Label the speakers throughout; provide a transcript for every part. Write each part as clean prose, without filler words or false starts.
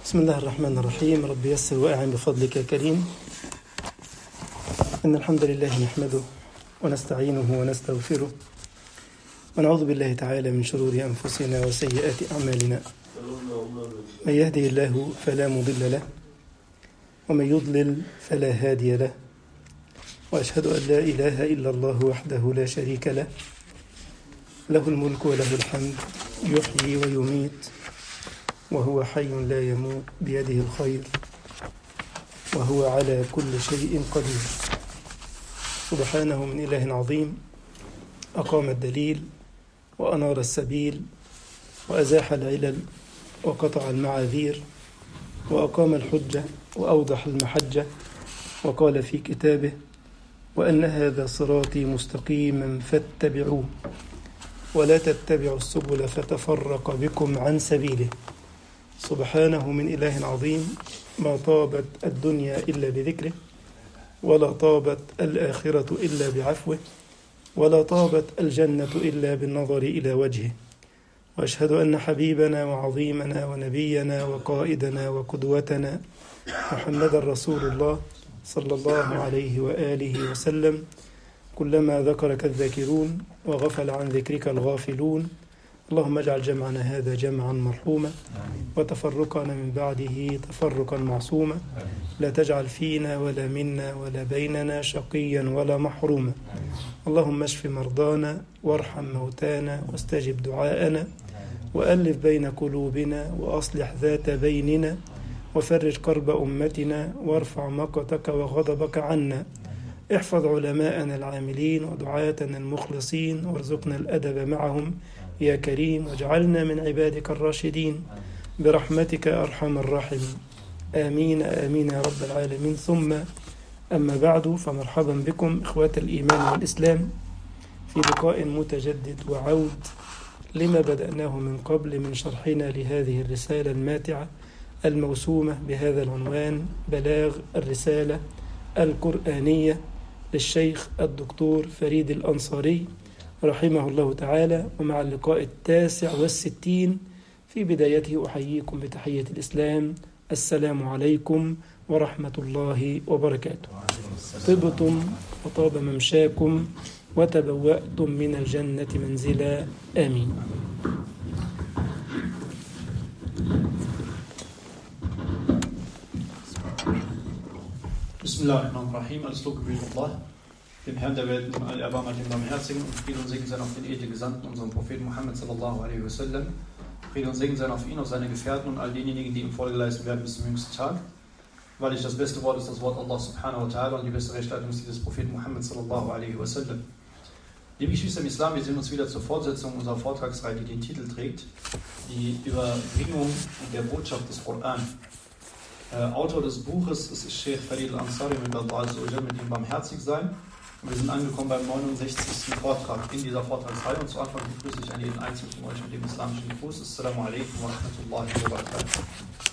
Speaker 1: بسم الله الرحمن الرحيم. رب يسر وأعن بفضلك يا كريم. إن الحمد لله نحمده ونستعينه ونستغفره ونعوذ بالله تعالى من شرور أنفسنا وسيئات أعمالنا. من يهده الله فلا مضل له ومن يضلل فلا هادي له، وأشهد أن لا إله إلا الله وحده لا شريك له، له الملك وله الحمد، يحيي ويميت وهو حي لا يموت، بيده الخير وهو على كل شيء قدير. سبحانه من إله عظيم أقام الدليل وأنار السبيل وأزاح العلل وقطع المعاذير وأقام الحجة وأوضح المحجة، وقال في كتابه: وأن هذا صراطي مستقيما فاتبعوه ولا تتبعوا السبل فتفرق بكم عن سبيله. سبحانه من إله عظيم ما طابت الدنيا إلا بذكره، ولا طابت الآخرة إلا بعفوه، ولا طابت الجنة إلا بالنظر إلى وجهه. وأشهد أن حبيبنا وعظيمنا ونبينا وقائدنا وقدوتنا محمد رسول الله صلى الله عليه وآله وسلم كلما ذكرك الذاكرون وغفل عن ذكرك الغافلون. اللهم اجعل جمعنا هذا جمعا مرحوما وتفرقنا من بعده تفرقا معصوما، لا تجعل فينا ولا منا ولا بيننا شقيا ولا محروما. اللهم اشف مرضانا وارحم موتانا واستجب دعاءنا وألف بين قلوبنا وأصلح ذات بيننا وفرج كرب أمتنا وارفع مقتك وغضبك عنا. احفظ علماءنا العاملين ودعاتنا المخلصين وارزقنا الأدب معهم يا كريم، واجعلنا من عبادك الراشدين برحمتك أرحم الراحمين. آمين آمين يا رب العالمين. ثم أما بعد، فمرحبا بكم إخوة الإيمان والإسلام في لقاء متجدد وعود لما بدأناه من قبل من شرحنا لهذه الرسالة الماتعة الموسومة بهذا العنوان: بلاغ الرسالة القرآنية للشيخ الدكتور فريد الأنصاري رحمه الله تعالى. ومع اللقاء 69 في بدايته أحييكم بتحية الإسلام: السلام عليكم ورحمة الله وبركاته. طبتم وطاب ممشاكم وتبوأتم من الجنة منزلا، آمين.
Speaker 2: Bismillahirrahmanirrahim. Alles Lob gebührt Allah, dem Herrn der Welt, dem Allerbarmer, dem Barmherzigen, und Friede und Segen sein auf den edlen Gesandten, unseren Propheten Muhammad sallallahu alaihi wasallam. Friede und Segen sein auf ihn, auf seine Gefährten und all denjenigen, die ihm Folge leisten werden bis zum jüngsten Tag. Weil das beste Wort ist das Wort Allah subhanahu wa ta'ala und die beste Rechtleitung ist dieses Propheten Muhammad sallallahu alaihi wasallam. Liebe Geschwister im Islam, wir sehen uns wieder zur Fortsetzung unserer Vortragsreihe, die den Titel trägt: Die Überbringung der Botschaft des Koran. Autor des Buches ist Sheikh Farid al-Ansari, mit ihm barmherzig sein. Und wir sind angekommen beim 69. Vortrag in dieser Vortragsreihe. Und zu Anfang begrüße ich an jeden Einzelnen von euch mit dem islamischen Gruß. Assalamu alaikum wa rahmatullahi wa barakatuh.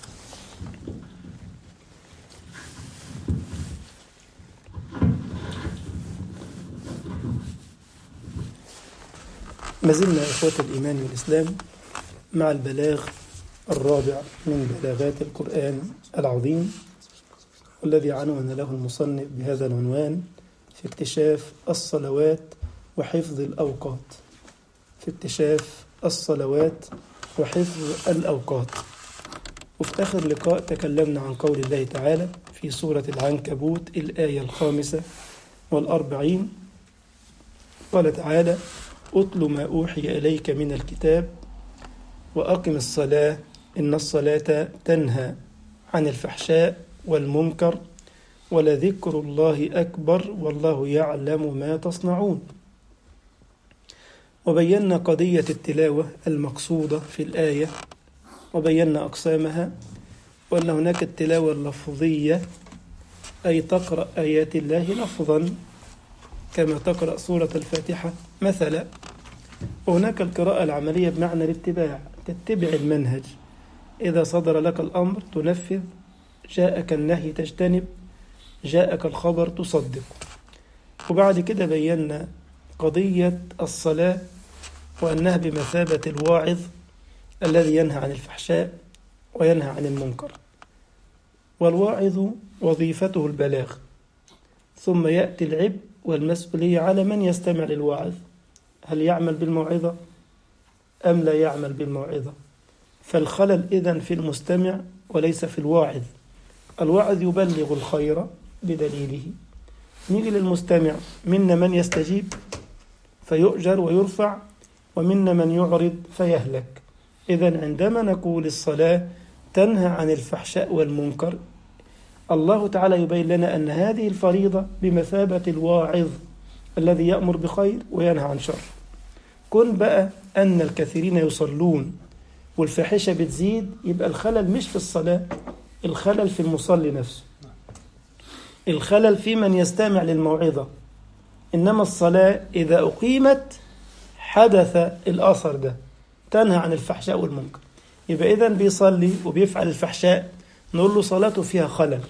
Speaker 1: ما زلنا إخوة الإيمان والإسلام مع البلاغ الرابع من بلاغات القرآن العظيم، والذي عنون له المصنف بهذا العنوان: في اكتشاف الصلوات وحفظ الأوقات. في اكتشاف الصلوات وحفظ الأوقات. وفي آخر لقاء تكلمنا عن قول الله تعالى في سورة العنكبوت الآية 45: قال تعالى: أتل ما أوحي إليك من الكتاب وأقم الصلاة إن الصلاة تنهى عن الفحشاء والمنكر ولذكر الله أكبر والله يعلم ما تصنعون. وبينا قضية التلاوة المقصودة في الآية وبينا أقسامها، وأن هناك التلاوة اللفظية أي تقرأ آيات الله لفظا كما تقرأ سورة الفاتحة مثلا، وهناك القراءة العملية بمعنى الاتباع، تتبع المنهج، إذا صدر لك الأمر تنفذ، جاءك النهي تجتنب، جاءك الخبر تصدق. وبعد كده بينا قضية الصلاة وأنها بمثابة الواعظ الذي ينهى عن الفحشاء وينهى عن المنكر. والواعظ وظيفته البلاغ، ثم يأتي العبء والمسؤولية على من يستمع للواعظ، هل يعمل بالموعظة أم لا يعمل بالموعظة؟ فالخلل إذن في المستمع وليس في الواعظ. الواعظ يبلغ الخير بدليله. نيجي للمستمع، منا من يستجيب فيؤجر ويرفع، ومنا من يعرض فيهلك. إذن عندما نقول الصلاة تنهى عن الفحشاء والمنكر، الله تعالى يبين لنا أن هذه الفريضة بمثابة الواعظ الذي يأمر بخير وينهى عن شر. كن بقى أن الكثيرين يصلون والفاحشة بتزيد، يبقى الخلل مش في الصلاة، الخلل في المصلي نفسه، الخلل في من يستمع للموعظة. إنما الصلاة إذا أقيمت حدث الأثر ده، تنهى عن الفحشاء والمنكر. يبقى إذن بيصلي وبيفعل الفحشاء، نقول له صلاته فيها خلل،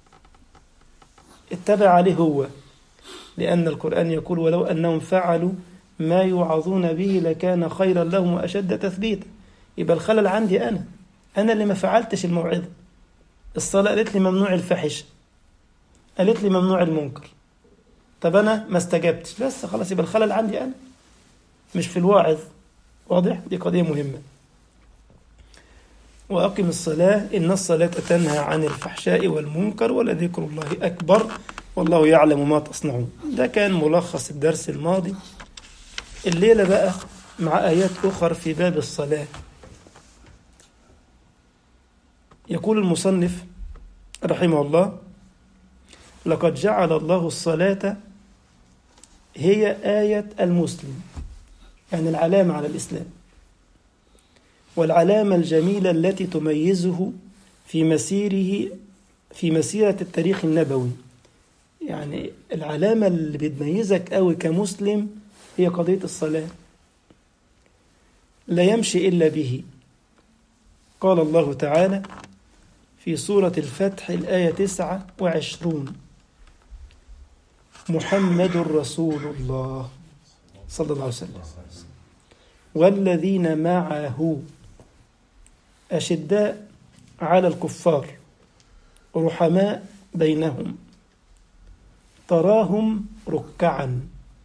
Speaker 1: اتبع عليه هو، لأن القرآن يقول ولو أنهم فعلوا ما يوعظون به لكان خيرا لهم وأشد تثبيتا. يبقى الخلل عندي أنا اللي ما فعلتش الموعظة. الصلاة قالت لي ممنوع الفحش، قالت لي ممنوع المنكر، طب أنا ما استجبتش، بس خلاص يبقى الخلل عندي أنا مش في الواعظ. واضح؟ دي قضية مهمة. وأقم الصلاة إن الصلاة تنهى عن الفحشاء والمنكر ولذكر الله أكبر والله يعلم ما تصنعون. ده كان ملخص الدرس الماضي. الليلة بقى مع آيات أخرى في باب الصلاة. يقول المصنف رحمه الله: لقد جعل الله الصلاة هي آية المسلم، يعني العلامة على الإسلام، والعلامة الجميلة التي تميزه في مسيرة التاريخ النبوي. يعني العلامة اللي بتميزك قوي كمسلم هي قضية الصلاة، لا يمشي إلا به. قال الله تعالى في سورة الفتح الآية 29: محمد رسول الله صلى الله عليه وسلم والذين معه أشداء على الكفار رحماء بينهم تراهم ركعا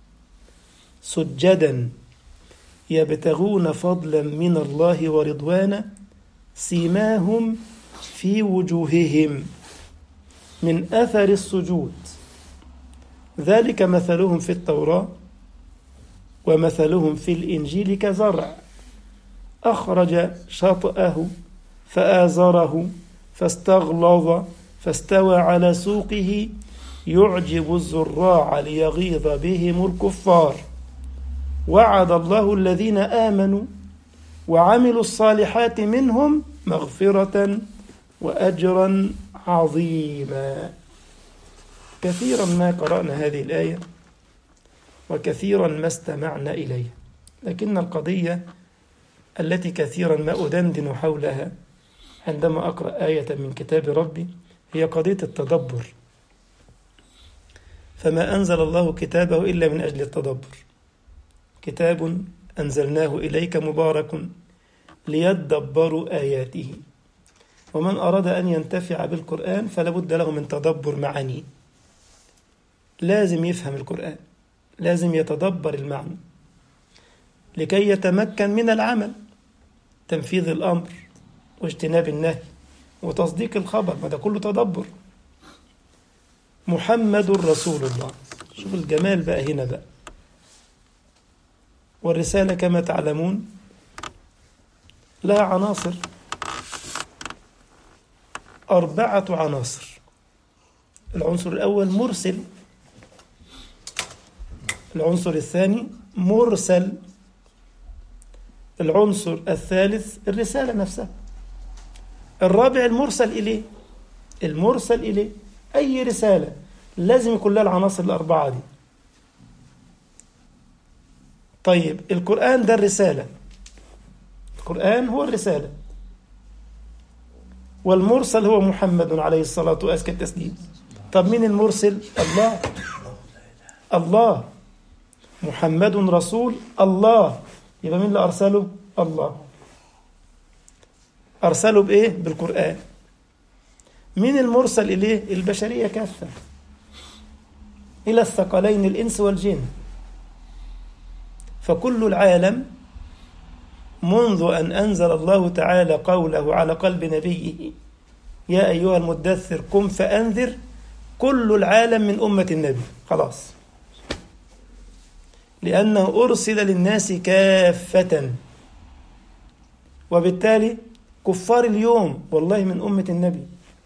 Speaker 1: سجدا يبتغون فضلا من الله ورضوانا سيماهم في وجوههم من أثر السجود ذلك مثلهم في التوراة ومثلهم في الإنجيل كزرع أخرج شطأه فآزره فاستغلظ فاستوى على سوقه يعجب الزراع ليغيظ بهم الكفار وعد الله الذين آمنوا وعملوا الصالحات منهم مغفرة وأجرا عظيما. كثيرا ما قرأنا هذه الآية وكثيرا ما استمعنا إليها، لكن القضية التي كثيرا ما أدندن حولها عندما أقرأ آية من كتاب ربي هي قضية التدبر. فما أنزل الله كتابه إلا من أجل التدبر. كتاب أنزلناه إليك مبارك ليدبروا آياته. ومن أراد أن ينتفع بالقرآن فلا بد له من تدبر معانيه. لازم يفهم القرآن، لازم يتدبر المعنى لكي يتمكن من العمل، تنفيذ الأمر واجتناب النهي وتصديق الخبر، ما ده كله تدبر. محمد رسول الله. شوف الجمال بقى هنا بقى. والرسالة كما تعلمون لها عناصر، 4 عناصر. العنصر الأول مرسل، العنصر الثاني مرسل، العنصر الثالث الرسالة نفسها، الرابع المرسل إليه. المرسل إليه أي رسالة لازم يكون لها العناصر ال4 دي. طيب القرآن ده الرسالة، القرآن هو الرسالة، والمرسل هو محمد عليه الصلاة وأزكى التسليم. طب مين المرسل؟ الله. الله. محمد رسول الله، يبقى مين اللي أرسله؟ الله. أرسله بإيه؟ بالقرآن. مين المرسل إليه؟ البشرية كافة، إلى الثقلين الإنس والجن. فكل العالم منذ أن أنزل الله تعالى قوله على قلب نبيه يا أيها المدثر قم فأنذر، كل العالم من أمة النبي خلاص، لأنه أرسل للناس كافة. وبالتالي كفار اليوم والله من أمة النبي،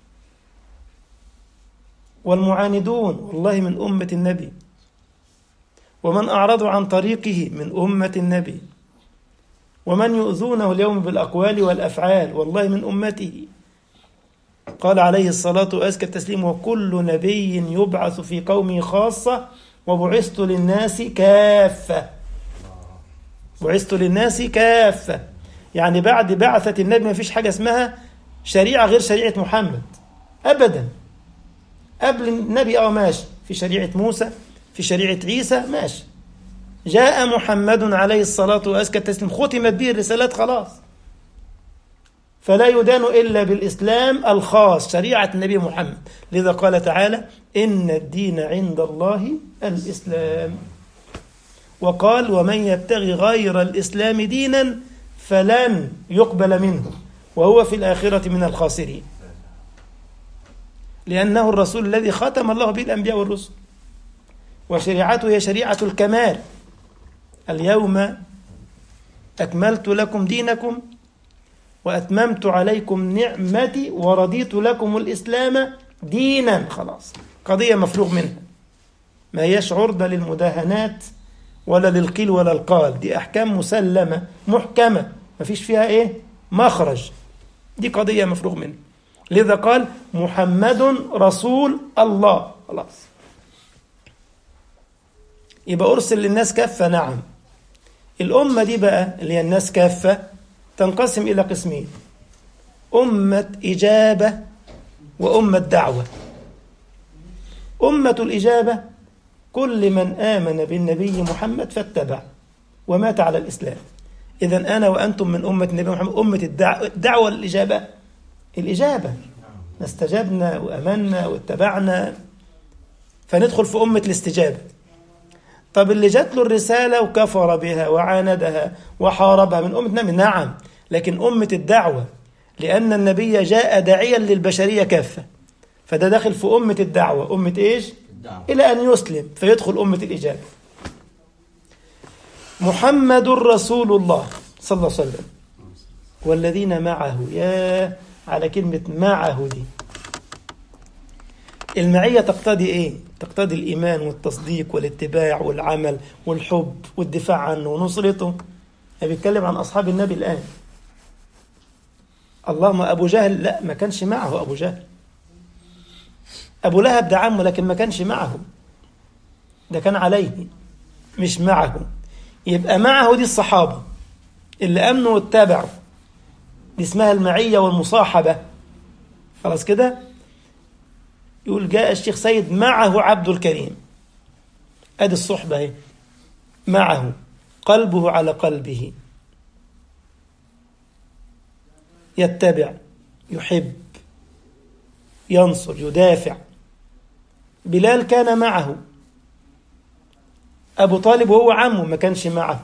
Speaker 1: والمعاندون والله من أمة النبي، ومن أعرضوا عن طريقه من أمة النبي، ومن يؤذونه اليوم بالأقوال والأفعال والله من أمته. قال عليه الصلاة وأزكى التسليم وكل نبي يبعث في قومه خاصة وبعثت للناس كافة. بعثت للناس كافة، يعني بعد بعثة النبي ما فيش حاجة اسمها شريعة غير شريعة محمد أبدا. قبل النبي ماشي في شريعة موسى، في شريعة عيسى ماشي، جاء محمد عليه الصلاة وأزكى التسليم ختمت به الرسالات خلاص، فلا يدان إلا بالإسلام الخاص شريعة النبي محمد. لذا قال تعالى إن الدين عند الله الإسلام، وقال ومن يبتغي غير الإسلام دينا فلن يقبل منه وهو في الآخرة من الخاسرين، لأنه الرسول الذي ختم الله به الأنبياء والرسل، وشريعته هي شريعة الكمال. اليوم أكملت لكم دينكم وأتممت عليكم نعمتي ورضيت لكم الإسلام دينا. خلاص قضية مفروغ منها، ما هيش عرضة للمداهنات ولا للقيل ولا القال، دي أحكام مسلمة محكمة ما فيش فيها مخرج، دي قضية مفروغ منها. لذا قال محمد رسول الله خلاص. يبقى أرسل للناس كافة. نعم، الأمة دي بقى اللي هي الناس كافة تنقسم إلى قسمين: أمة إجابة وأمة دعوة. أمة الإجابة كل من آمن بالنبي محمد فاتبع ومات على الإسلام. إذن أنا وأنتم من أمة النبي محمد، أمة الدعوة الإجابة. الإجابة استجبنا وأمنا واتبعنا، فندخل في أمة الاستجابة. طب اللي جات له الرسالة وكفر بها وعاندها وحاربها من أمة النبي، نعم، لكن أمة الدعوة لأن النبي جاء داعيا للبشرية كافة، فده داخل في أمة الدعوة. أمة إيش؟ الدعوة. إلى أن يسلم فيدخل أمة الإجابة. محمد رسول الله صلى الله عليه وسلم والذين معه، يا على كلمة معه دي. المعية تقتضي إيه؟ تقتضي الإيمان والتصديق والاتباع والعمل والحب والدفاع عنه ونصرته. بيتكلم عن أصحاب النبي الآن. اللهم أبو جهل لا، ما كانش معه أبو جهل. أبو لهب ده عمه لكن ما كانش معه، ده كان عليه مش معه. يبقى معه دي الصحابة اللي أمنوا واتبعوا، دي اسمها المعية والمصاحبة. خلاص كده. يقول جاء الشيخ سيد معه عبد الكريم، أدي الصحبة اهي، معه قلبه على قلبه، يتبع يحب ينصر يدافع. بلال كان معه، أبو طالب وهو عمه ما كانش معه،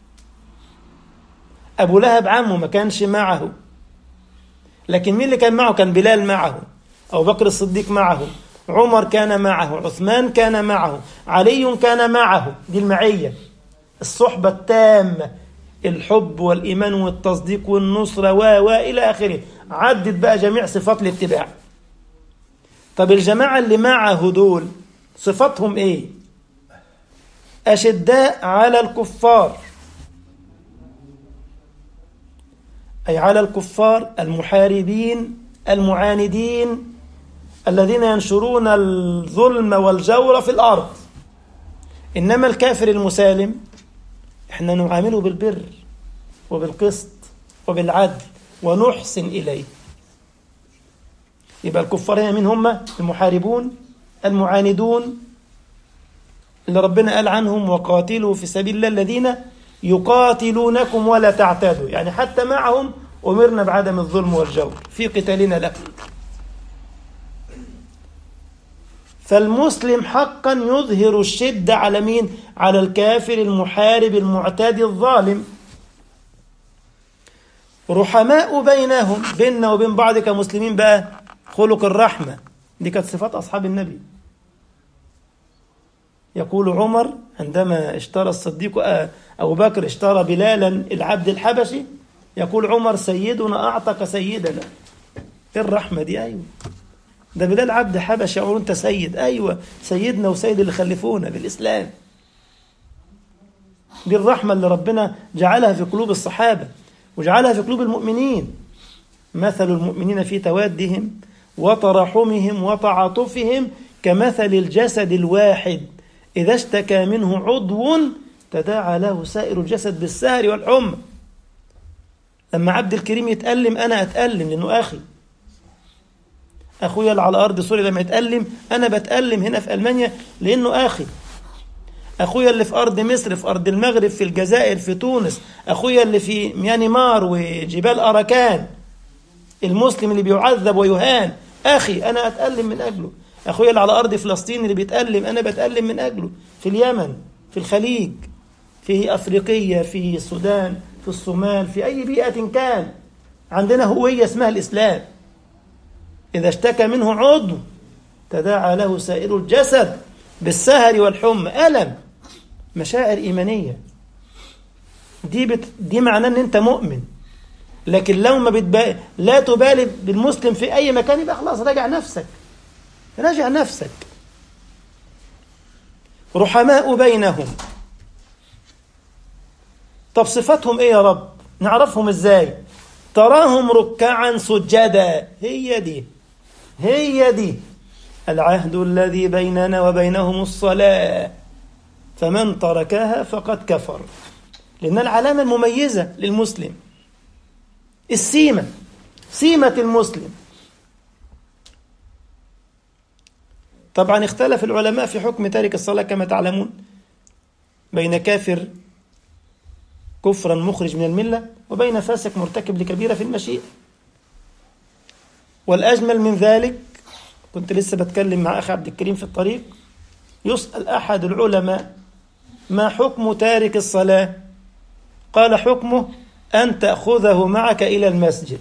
Speaker 1: أبو لهب عمه ما كانش معه، لكن مين اللي كان معه؟ كان بلال معه، أبو بكر الصديق معه، عمر كان معه، عثمان كان معه، علي كان معه. دي المعية، الصحبة التامة، الحب والإيمان والتصديق والنصرة وإلى آخره. عدت بقى جميع صفات الاتباع. طب الجماعة اللي معه دول صفاتهم إيه؟ أشداء على الكفار، أي على الكفار المحاربين المعاندين الذين ينشرون الظلم والجور في الأرض. إنما الكافر المسالم إحنا نعامله بالبر وبالقسط وبالعدل ونحسن إليه. يبقى الكفار هنا من هم؟ المحاربون المعاندون اللي ربنا قال عنهم وقاتلوا في سبيل الله الذين يقاتلونكم ولا تعتادوا، يعني حتى معهم أمرنا بعدم الظلم والجور في قتالنا له. فالمسلم حقا يظهر الشدة على مين؟ على الكافر المحارب المعتدي الظالم. رحماء بينهم، بيننا وبين بعض كمسلمين بقى خلق الرحمة، دي كانت صفات أصحاب النبي. يقول عمر عندما اشترى الصديق أبو بكر اشترى بلالا العبد الحبشي، يقول عمر سيدنا أعتق سيدنا. إيه الرحمة دي؟ أيوة ده بلال عبد حبشي، يقول أنت سيد، أيوة سيدنا وسيد اللي خلفونا بالإسلام. دي الرحمة اللي ربنا جعلها في قلوب الصحابة وجعلها في قلوب المؤمنين. مثل المؤمنين في توادهم وتراحمهم وتعاطفهم كمثل الجسد الواحد إذا اشتكى منه عضو تداعى له سائر الجسد بالسهر والحمى. لما عبد الكريم يتألم أنا أتألم لأنه أخي. أخويا اللي على أرض سوريا لما يتألم أنا بتألم هنا في ألمانيا لأنه أخي. أخويا اللي في أرض مصر، في أرض المغرب، في الجزائر، في تونس، أخويا اللي في ميانمار وجبال أراكان، المسلم اللي بيعذب ويهان، أخي أنا أتألم من أجله. أخويا اللي على أرض فلسطين اللي بيتألم أنا بتألم من أجله، في اليمن، في الخليج، في أفريقيا، في السودان، في الصومال، في أي بيئة كان، عندنا هوية اسمها الإسلام. إذا اشتكى منه عضو تداعى له سائر الجسد بالسهر والحمى. ألم، مشاعر إيمانية، دي معناه أن أنت مؤمن. لكن لو ما لا تبالي بالمسلم في أي مكان يبقى خلاص راجع نفسك، راجع نفسك. رحماء بينهم. طب صفتهم إيه يا رب؟ نعرفهم إزاي؟ تراهم ركعا سجدا. هي دي العهد الذي بيننا وبينهم الصلاة فمن تركها فقد كفر. لأن العلامة المميزة للمسلم، السيمة، سيمة المسلم. طبعا اختلف العلماء في حكم تارك الصلاة كما تعلمون، بين كافر كفرا مخرج من الملة وبين فاسق مرتكب لكبيرة في المشيئة. والأجمل من ذلك، كنت لسه بتكلم مع أخي عبد الكريم في الطريق، يسأل أحد العلماء ما حكم تارك الصلاة؟ قال حكمه أن تأخذه معك إلى المسجد.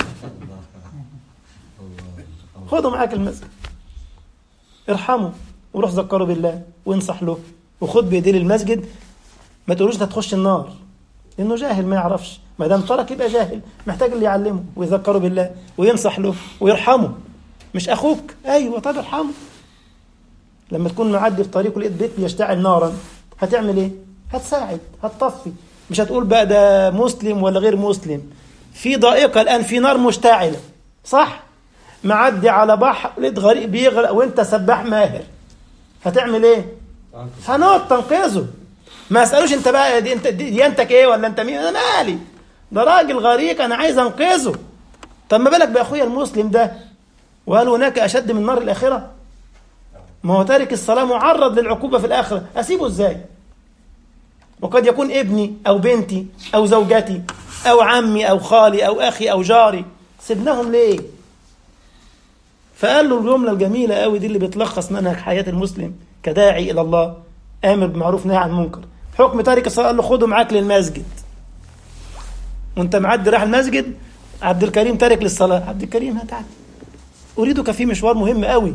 Speaker 1: خذه معك المسجد، ارحمه وروح ذكره بالله وانصح له وخذ بيديه للمسجد. ما تقولوش هتخش النار لأنه جاهل ما يعرفش، ما دام ترك يبقى جاهل، محتاج اللي يعلمه ويذكره بالله وينصح له ويرحمه. مش أخوك؟ أيوة طب ارحمه. لما تكون معدي في طريق ولقيت بيت بيشتعل نارا هتعمل إيه؟ هتساعد، هتطفي. مش هتقول بقى ده مسلم ولا غير مسلم. في ضائقة الآن، في نار مشتعلة، صح؟ معدي على بحر لقيت غريق بيغرق وانت سباح ماهر، هتعمل ايه؟ هنقعد تنقذه. ما اسألوش انت بقى انت ديانتك ايه ولا انت مين، انا مالي، ده راجل غريق انا عايز انقذه. طب ما بالك باخويا المسلم ده؟ وهل هناك اشد من نار الاخره؟ ما هو تارك الصلاه معرض للعقوبه في الاخره، اسيبه ازاي؟ وقد يكون ابني او بنتي او زوجتي او عمي او خالي او اخي او جاري، سيبناهم ليه؟ فقال له الجمله الجميله قوي دي اللي بتلخص منهج حياه المسلم كداعي الى الله، امر بالمعروف نهي عن المنكر. حكم تارك الصلاه، قال له خده معاك للمسجد. وانت معدي رايح المسجد، عبد الكريم تارك للصلاه، عبد الكريم هتعال اريدك في مشوار مهم قوي،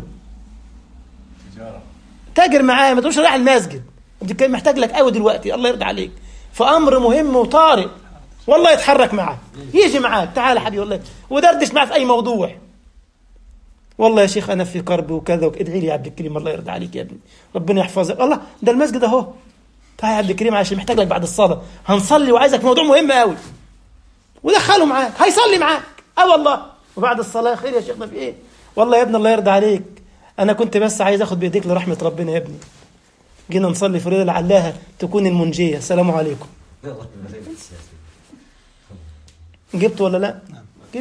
Speaker 1: تاجر معايا، ما تقولش رايح المسجد، عبد الكريم محتاج لك قوي دلوقتي، الله يرضى عليك، فامر مهم وطارئ، والله يتحرك معاك، يجي معاك، تعال حبيبي والله، ودردش معاه في اي موضوع. والله يا شيخ انا في كرب وكذا، ادعي لي يا عبد الكريم الله يرضى عليك يا ابني، ربنا يحفظك. الله ده المسجد اهو، تعال يا عبد الكريم عشان محتاج لك بعد الصلاه، هنصلي وعايزك في موضوع مهم قوي. ودخله معاك، هيصلي معاك، والله. وبعد الصلاه خير يا شيخنا في ايه؟ والله يا ابني الله يرضى عليك، انا كنت بس عايز اخد بايديك لرحمه ربنا يا ابني، جينا نصلي فريضه لعلها تكون المنجيه، السلام عليكم. جبت ولا لا؟ جبت.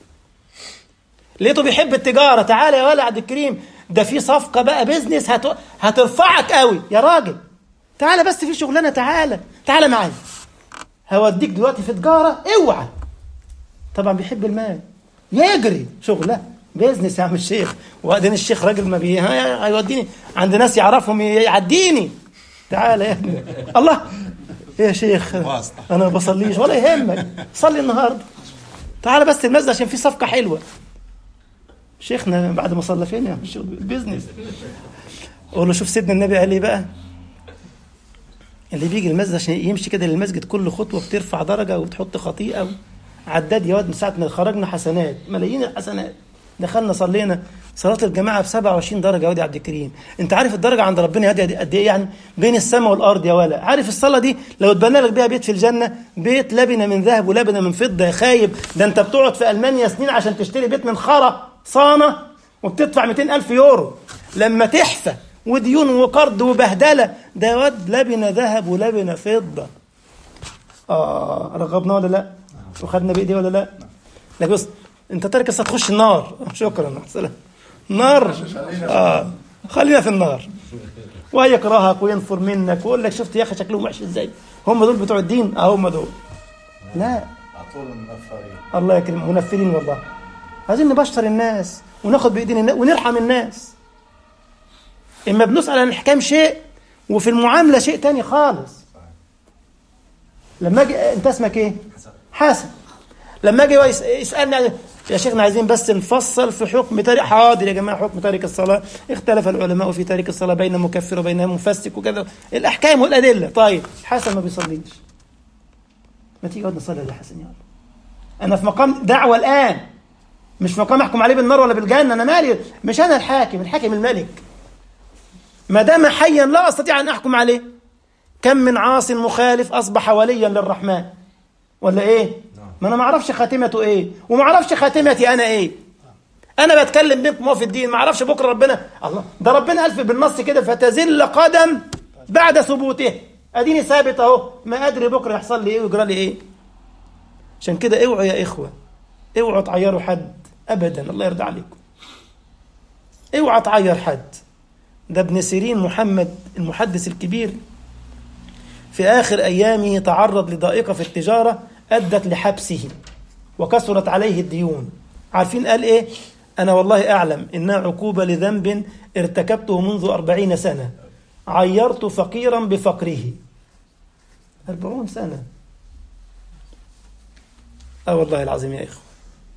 Speaker 1: لقيته بيحب التجاره، تعالى يا ولد عبد الكريم، ده في صفقه بقى بيزنس هترفعك قوي يا راجل، تعالى بس في شغلانه، تعالى معايا، هوديك دلوقتي في تجاره، اوعى طبعا بيحب المال، يجري شغله بيزنس يا عم الشيخ، وبعدين الشيخ راجل ما هيوديني عند ناس يعرفهم يعديني، تعالى يا ابني الله يا شيخ انا ما بصليش، ولا يهمك صلي النهارده، تعالى بس المسجد عشان في صفقه حلوه. شيخنا بعد ما صلى فين يا عم الشيخ بيزنس؟ اقول له شوف سيدنا النبي قال ايه بقى، اللي بيجي المسجد عشان يمشي كده للمسجد كل خطوه بترفع درجه وبتحط خطيئه عداد يا واد، من ساعه ما خرجنا حسنات ملايين الحسنات، دخلنا صلينا صلاه الجماعه ب27 درجه يا واد يا عبد الكريم. انت عارف الدرجه عند ربنا هادي قد ايه؟ يعني بين السماء والارض يا ولا. عارف الصلاه دي لو اتبنى لك بيها بيت في الجنه، بيت لبنه من ذهب ولبنه من فضه يا خايب، ده انت بتقعد في المانيا سنين عشان تشتري بيت من خرسانه وبتدفع 200,000 يورو، لما تحفى وديون وقرض وبهدله، ده يا واد لبنه ذهب ولبنه فضه. رغبنا ولا لا؟ وخدنا بايديه ولا لا؟ لكن بص انت تارك الصلاه تخش النار، شكرا سلام نار. خلينا في النار، ويكرهك وينفر منك ويقول لك شفت يا اخي شكلهم وحش ازاي، هم دول بتوع الدين؟ هم دول. لا الله يكرم منفرين والله. عايزين نبشر الناس وناخد بايدين الناس ونرحم الناس. اما بنسأل عن الحكام شيء وفي المعامله شيء تاني خالص. لما اجي انت اسمك ايه؟ حسن. لما اجي يسالني يا شيخنا عايزين بس نفصل في حكم تارك، حاضر يا جماعه حكم تارك الصلاه، اختلف العلماء في تارك الصلاه بين مكفر وبين مفسق وكذا، الاحكام والادله. طيب حسن ما بيصليش، ما تيجي نقعد نصلي يا حسن يلا. انا في مقام دعوه الان، مش في مقام احكم عليه بالنار ولا بالجنه، انا مالي، مش انا الحاكم، الحاكم الملك. ما دام حيا لا استطيع ان احكم عليه. كم من عاص مخالف اصبح وليا للرحمن ولا ايه؟ ما انا ما اعرفش خاتمته ايه وما اعرفش خاتمتي انا ايه. انا بتكلم بينكم في الدين، ما اعرفش بكره ربنا، الله ده ربنا الف بالنص كده فتزل قدم بعد ثبوته، اديني ثابت اهو، ما ادري بكره يحصل لي ايه ويجرى لي ايه. عشان كده اوعوا يا اخوه، اوعوا تعيروا حد ابدا، الله يرضى عليكم. اوعوا تعير حد. ده ابن سيرين محمد المحدث الكبير في آخر أيامه تعرض لضائقة في التجارة أدت لحبسه وكثرت عليه الديون. عارفين قال إيه؟ أنا والله أعلم إنها عقوبة لذنب ارتكبته منذ 40 سنة، عيرت فقيرا بفقره. 40 سنة. والله العظيم يا إخوة،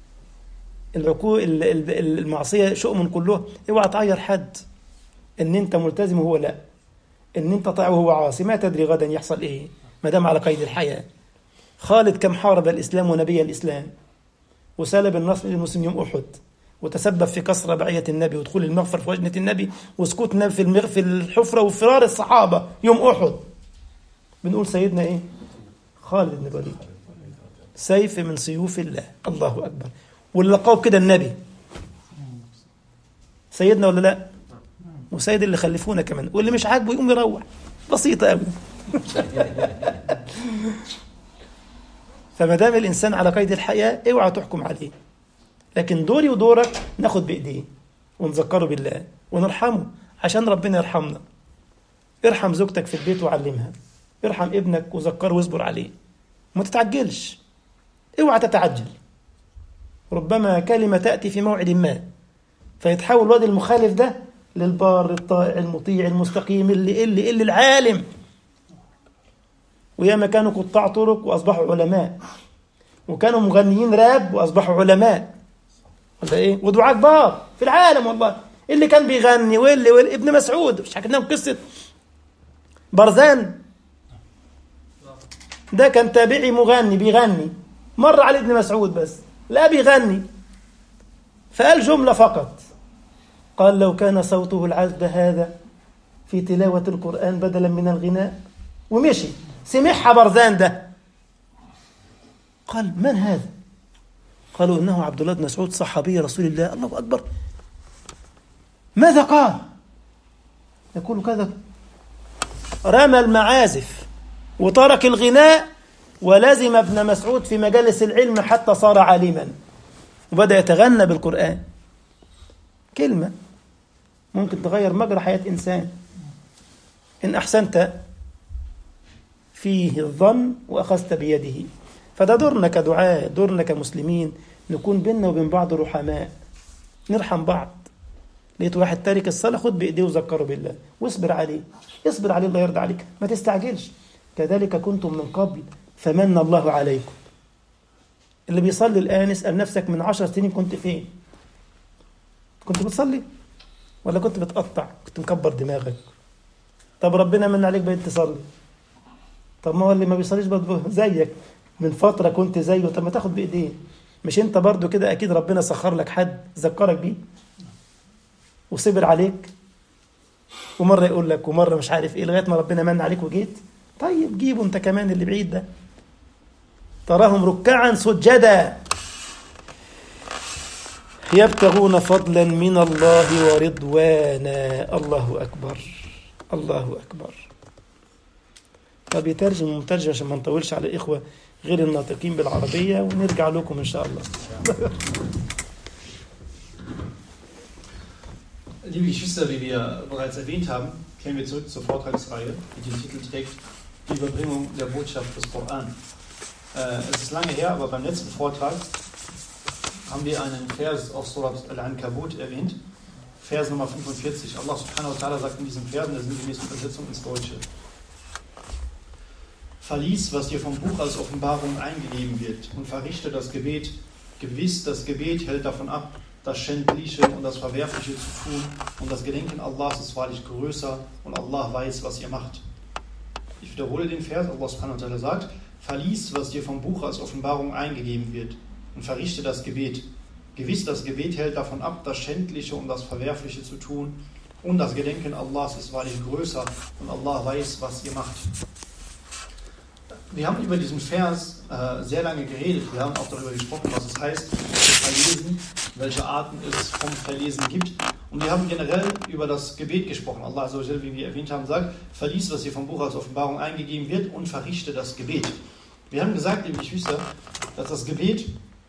Speaker 1: المعصية شؤم كله. اوعى تعير حد ان انت ملتزم وهو لا، ان انت طايع وهو عاصي، ما تدري غدا يحصل ايه ما دام على قيد الحياة. خالد كم حارب الاسلام ونبي الاسلام وسلب النصر للمسلمين يوم احد، وتسبب في كسر رباعية النبي ودخول المغفر في وجنة النبي وسكوت النبي في الحفرة وفرار الصحابة يوم احد. بنقول سيدنا ايه؟ خالد بن الوليد، سيف من سيوف الله. الله اكبر. واللي لقاه كده النبي سيدنا ولا لا؟ وسيد اللي خلفونا كمان، واللي مش عاجبه يقوم يروح، بسيطة قوي. فما دام الإنسان على قيد الحياة اوعى تحكم عليه، لكن دوري ودورك ناخد بإيديه ونذكره بالله ونرحمه عشان ربنا يرحمنا. ارحم زوجتك في البيت وعلمها، ارحم ابنك وذكره واصبر عليه، ما تتعجلش، اوعى تتعجل. ربما كلمة تأتي في موعد ما فيتحول الواد المخالف ده للبار الطائع المطيع المستقيم اللي العالم. وياما كانوا قطاع طرق وأصبحوا علماء، وكانوا مغنيين راب وأصبحوا علماء، ولا إيه؟ ودعاة كبار في العالم والله. اللي كان بيغني واللي ابن مسعود، مش حكينا لكم قصة برزان؟ ده كان تابعي مغني بيغني، مر على ابن مسعود بس لا بيغني، فقال جملة فقط، قال لو كان صوته العذب هذا في تلاوة القرآن بدلا من الغناء، ومشي. سمعها برزان ده، قال من هذا؟ قالوا إنه عبد الله بن مسعود صحابي رسول الله. الله أكبر. ماذا قال؟ يقول كذا. رمى المعازف وترك الغناء ولزم ابن مسعود في مجالس العلم حتى صار عالما وبدأ يتغنى بالقرآن. كلمة ممكن تغير مجرى حياة إنسان إن أحسنت فيه الظن وأخذت بيده. فده دورنا كدعاء، دورنا كمسلمين، نكون بيننا وبين بعض رحماء، نرحم بعض. لقيت واحد تارك الصلاة، خد بإيديه وذكره بالله واصبر عليه، اصبر عليه، الله يرضى عليك، ما تستعجلش. كذلك كنتم من قبل فمن الله عليكم. اللي بيصلي الآن اسأل نفسك من 10 سنين كنت فين؟ كنت بتصلي ولا كنت بتقطع؟ كنت مكبر دماغك؟ طب ربنا من عليك بقيت تصلي. طب ما هو اللي ما بيصليش برضه زيك من فترة كنت زيه، طب ما تاخد بإيديه. مش انت برضه كده أكيد ربنا سخر لك حد ذكرك بيه وصبر عليك، ومرة يقول لك ومرة مش عارف ايه، لغاية ما ربنا من عليك وجيت. طيب جيبوا انت كمان اللي بعيد ده. تراهم ركعا سجدا يبتغون فضلا من الله ورضوانا. الله أكبر، الله أكبر. طب يترجم ومترجم عشان ما نطولش على الإخوة غير الناطقين بالعربية، ونرجع لكم إن شاء الله.
Speaker 2: Liebe Geschwister, wie wir bereits erwähnt haben, kehren wir zurück zur Vortragsreihe, die den Titel trägt, die Überbringung der Botschaft des Koran. Es ist lange her, aber beim letzten Vortrag haben wir einen Vers aus Surat Al-Ankabut erwähnt, Vers Nummer 45. Allah subhanahu wa ta'ala sagt in diesem Vers, in der sinngemäßen Übersetzung ins Deutsche: Verlies, was dir vom Buch als Offenbarung eingegeben wird, und verrichte das Gebet. Gewiss, das Gebet hält davon ab, das Schändliche und das Verwerfliche zu tun, und das Gedenken Allahs ist wahrlich größer, und Allah weiß, was ihr macht. Ich wiederhole den Vers. Allah subhanahu wa ta'ala sagt: Verlies, was dir vom Buch als Offenbarung eingegeben wird, und verrichte das Gebet. Gewiss, das Gebet hält davon ab, das Schändliche und das Verwerfliche zu tun, und das Gedenken Allahs ist wahrlich größer, und Allah weiß, was ihr macht. Wir haben über diesen Vers sehr lange geredet. Wir haben auch darüber gesprochen, was es heißt, zu verlesen, welche Arten es vom Verlesen gibt. Und wir haben generell über das Gebet gesprochen. Allah, wie wir erwähnt haben, sagt: Verlies, was dir vom Buch als Offenbarung eingegeben wird, und verrichte das Gebet. Wir haben gesagt, liebe Geschwister, dass das Gebet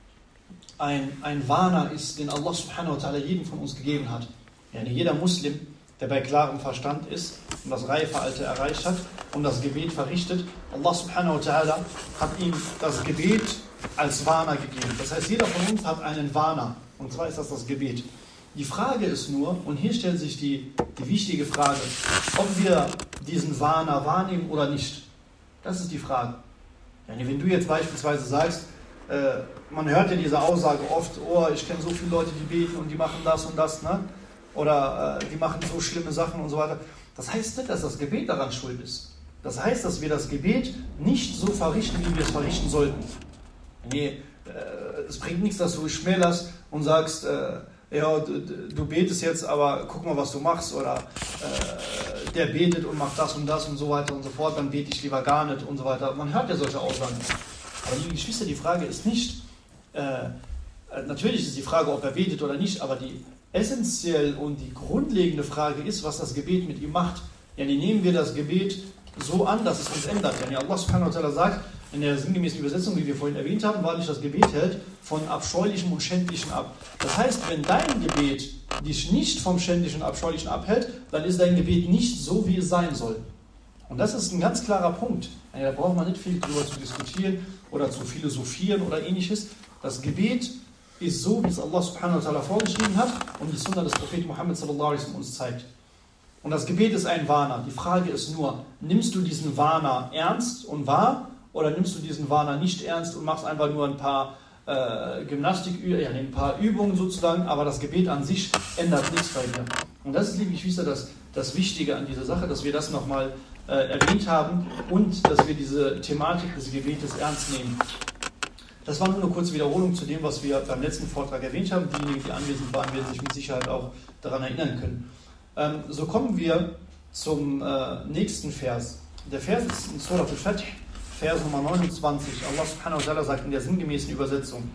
Speaker 2: ein Warner ist, den Allah subhanahu wa ta'ala jedem von uns gegeben hat. Yani jeder Muslim, der bei klarem Verstand ist und das Reifealter erreicht hat und das Gebet verrichtet, Allah subhanahu wa ta'ala hat ihm das Gebet als Warner gegeben. Das heißt, jeder von uns hat einen Warner, und zwar ist das Gebet. Die Frage ist nur, und hier stellt sich die wichtige Frage, ob wir diesen Warner wahrnehmen oder nicht. Das ist die Frage. Yani wenn du jetzt beispielsweise sagst, man hört ja diese Aussage oft: oh, ich kenne so viele Leute, die beten und die machen das und das, ne? Oder die machen so schlimme Sachen und so weiter. Das heißt nicht, dass das Gebet daran schuld ist. Das heißt, dass wir das Gebet nicht so verrichten, wie wir es verrichten sollten. Nee, es bringt nichts, dass du schmälerst und sagst, ja, du betest jetzt, aber guck mal, was du machst. Oder der betet und macht das und so weiter und so fort, dann bete ich lieber gar nicht und so weiter. Man hört ja solche Aussagen. Aber liebe Geschwister, die Frage ist nicht, natürlich ist die Frage, ob er betet oder nicht, aber die essentiell und die grundlegende Frage ist, was das Gebet mit ihm macht. Ja, nehmen wir das Gebet so an, dass es uns ändert. Ja, Allah subhanahu wa ta'ala sagt in der sinngemäßen Übersetzung, wie wir vorhin erwähnt haben, wahrlich, das Gebet hält von Abscheulichem und Schändlichem ab. Das heißt, wenn dein Gebet dich nicht vom Schändlichen und Abscheulichen abhält, dann ist dein Gebet nicht so, wie es sein soll. Und das ist ein ganz klarer Punkt. Ja, da braucht man nicht viel drüber zu diskutieren oder zu philosophieren oder ähnliches. Das Gebet ist so, wie es Allah subhanahu wa ta'ala vorgeschrieben hat und die Sunna des Propheten Muhammad sallallahu alaihi wasallam uns zeigt. Und das Gebet ist ein Warner. Die Frage ist nur, nimmst du diesen Warner ernst und wahr, oder nimmst du diesen Warner nicht ernst und machst einfach nur ein paar ein paar Übungen sozusagen, aber das Gebet an sich ändert nichts bei dir. Und das ist, liebe Geschwister, das Wichtige an dieser Sache, dass wir das nochmal erwähnt haben und dass wir diese Thematik des Gebetes ernst nehmen. Das war nur eine kurze Wiederholung zu dem, was wir beim letzten Vortrag erwähnt haben. Diejenigen, die anwesend waren, werden sich mit Sicherheit auch daran erinnern können. So kommen wir zum nächsten Vers. Der Vers ist in Surat Al-Fath, Vers Nummer 29. Allah subhanahu wa ta'ala sagt in der sinngemäßen Übersetzung,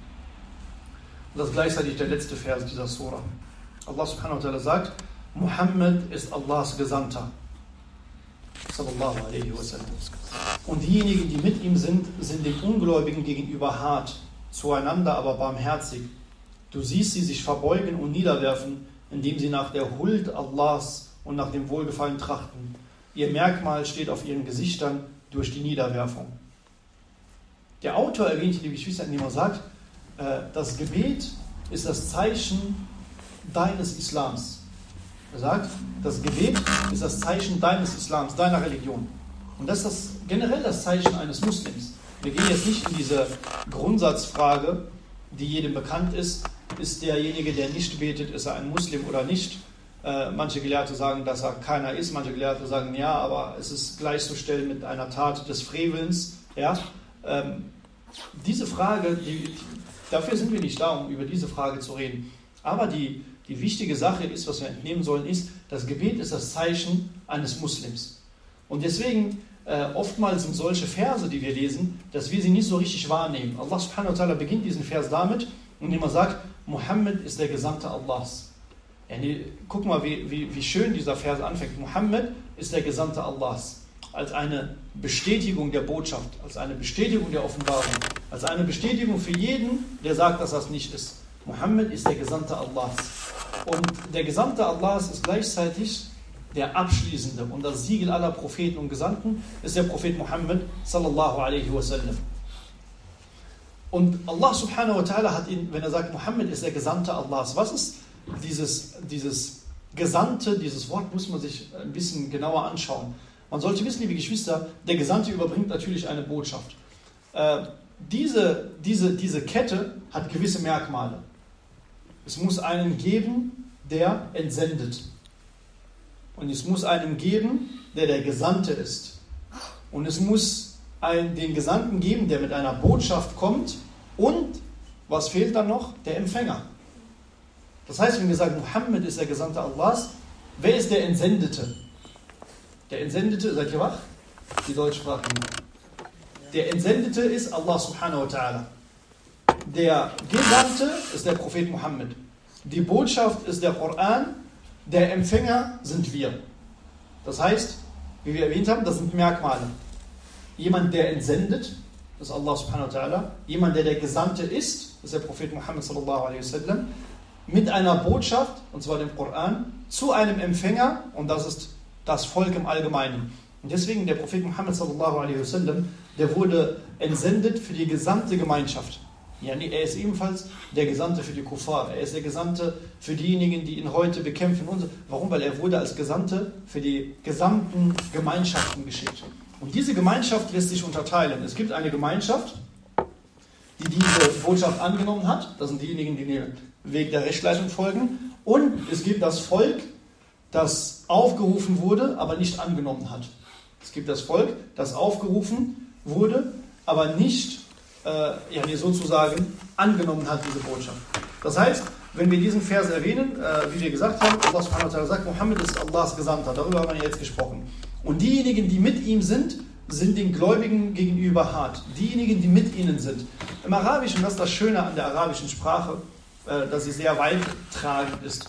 Speaker 2: und das ist gleichzeitig der letzte Vers dieser Surah. Allah subhanahu wa ta'ala sagt: Muhammad ist Allahs Gesandter. Sallallahu alaihi wasallam. Und diejenigen, die mit ihm sind den Ungläubigen gegenüber hart, zueinander aber barmherzig. Du siehst sie sich verbeugen und niederwerfen, indem sie nach der Huld Allahs und nach dem Wohlgefallen trachten. Ihr Merkmal steht auf ihren Gesichtern durch die Niederwerfung. Der Autor erwähnt hier, liebe Geschwister, indem er sagt, das Gebet ist das Zeichen deines Islams. Er sagt, das Gebet ist das Zeichen deines Islams, deiner Religion. Und das ist generell das Zeichen eines Muslims. Wir gehen jetzt nicht in diese Grundsatzfrage, die jedem bekannt ist derjenige, der nicht betet, ist er ein Muslim oder nicht? Manche Gelehrte sagen, dass er keiner ist, manche Gelehrte sagen, ja, aber es ist gleichzustellen mit einer Tat des Frevelns. Ja? Diese Frage, dafür sind wir nicht da, um über diese Frage zu reden. Aber die wichtige Sache ist, was wir entnehmen sollen, ist, das Gebet ist das Zeichen eines Muslims. Und deswegen, oftmals sind solche Verse, die wir lesen, dass wir sie nicht so richtig wahrnehmen. Allah subhanahu wa ta'ala beginnt diesen Vers damit, indem er sagt, Muhammad ist der Gesandte Allahs. Guck mal, wie schön dieser Vers anfängt. Muhammad ist der Gesandte Allahs. Als eine Bestätigung der Botschaft, als eine Bestätigung der Offenbarung, als eine Bestätigung für jeden, der sagt, dass das nicht ist. Muhammad ist der Gesandte Allahs. Und der Gesandte Allahs ist gleichzeitig der abschließende und das Siegel aller Propheten und Gesandten ist der Prophet Muhammad sallallahu alaihi wasallam. Und Allah subhanahu wa ta'ala hat ihn, wenn er sagt, Muhammad ist der Gesandte Allahs, was ist dieses Gesandte, dieses Wort muss man sich ein bisschen genauer anschauen. Man sollte wissen, liebe Geschwister, der Gesandte überbringt natürlich eine Botschaft. Diese Kette hat gewisse Merkmale. Es muss einen geben, der entsendet. Und es muss einen geben, der Gesandte ist. Und es muss den Gesandten geben, der mit einer Botschaft kommt. Und, was fehlt dann noch? Der Empfänger. Das heißt, wenn wir sagen, Muhammad ist der Gesandte Allahs, wer ist der Entsendete? Der Entsendete, seid ihr wach? Die Deutschsprachigen. Der Entsendete ist Allah subhanahu wa ta'ala. Der Gesandte ist der Prophet Muhammad. Die Botschaft ist der Koran. Der Empfänger sind wir. Das heißt, wie wir erwähnt haben, das sind Merkmale. Jemand, der entsendet, ist Allah subhanahu wa ta'ala. Jemand, der Gesandte ist der Prophet Muhammad sallallahu alaihi wasallam. Mit einer Botschaft, und zwar dem Koran, zu einem Empfänger, und das ist das Volk im Allgemeinen. Und deswegen der Prophet Muhammad sallallahu alaihi wasallam, der wurde entsendet für die gesamte Gemeinschaft. Er ist ebenfalls der Gesandte für die Kuffar. Er ist der Gesandte für diejenigen, die ihn heute bekämpfen. Warum? Weil er wurde als Gesandte für die gesamten Gemeinschaften geschickt. Und diese Gemeinschaft lässt sich unterteilen. Es gibt eine Gemeinschaft, die diese Botschaft angenommen hat. Das sind diejenigen, die den Weg der Rechtsleitung folgen. Und es gibt das Volk, das aufgerufen wurde, aber nicht angenommen hat. Es gibt das Volk, das aufgerufen wurde, aber nicht sozusagen angenommen hat, diese Botschaft. Das heißt, wenn wir diesen Vers erwähnen, wie wir gesagt haben, Allah subhanahu wa ta'ala sagt, Muhammad ist Allahs Gesandter, darüber haben wir jetzt gesprochen. Und diejenigen, die mit ihm sind den Gläubigen gegenüber hart. Diejenigen, die mit ihnen sind. Im Arabischen, das ist das Schöne an der arabischen Sprache, dass sie sehr weittragend ist.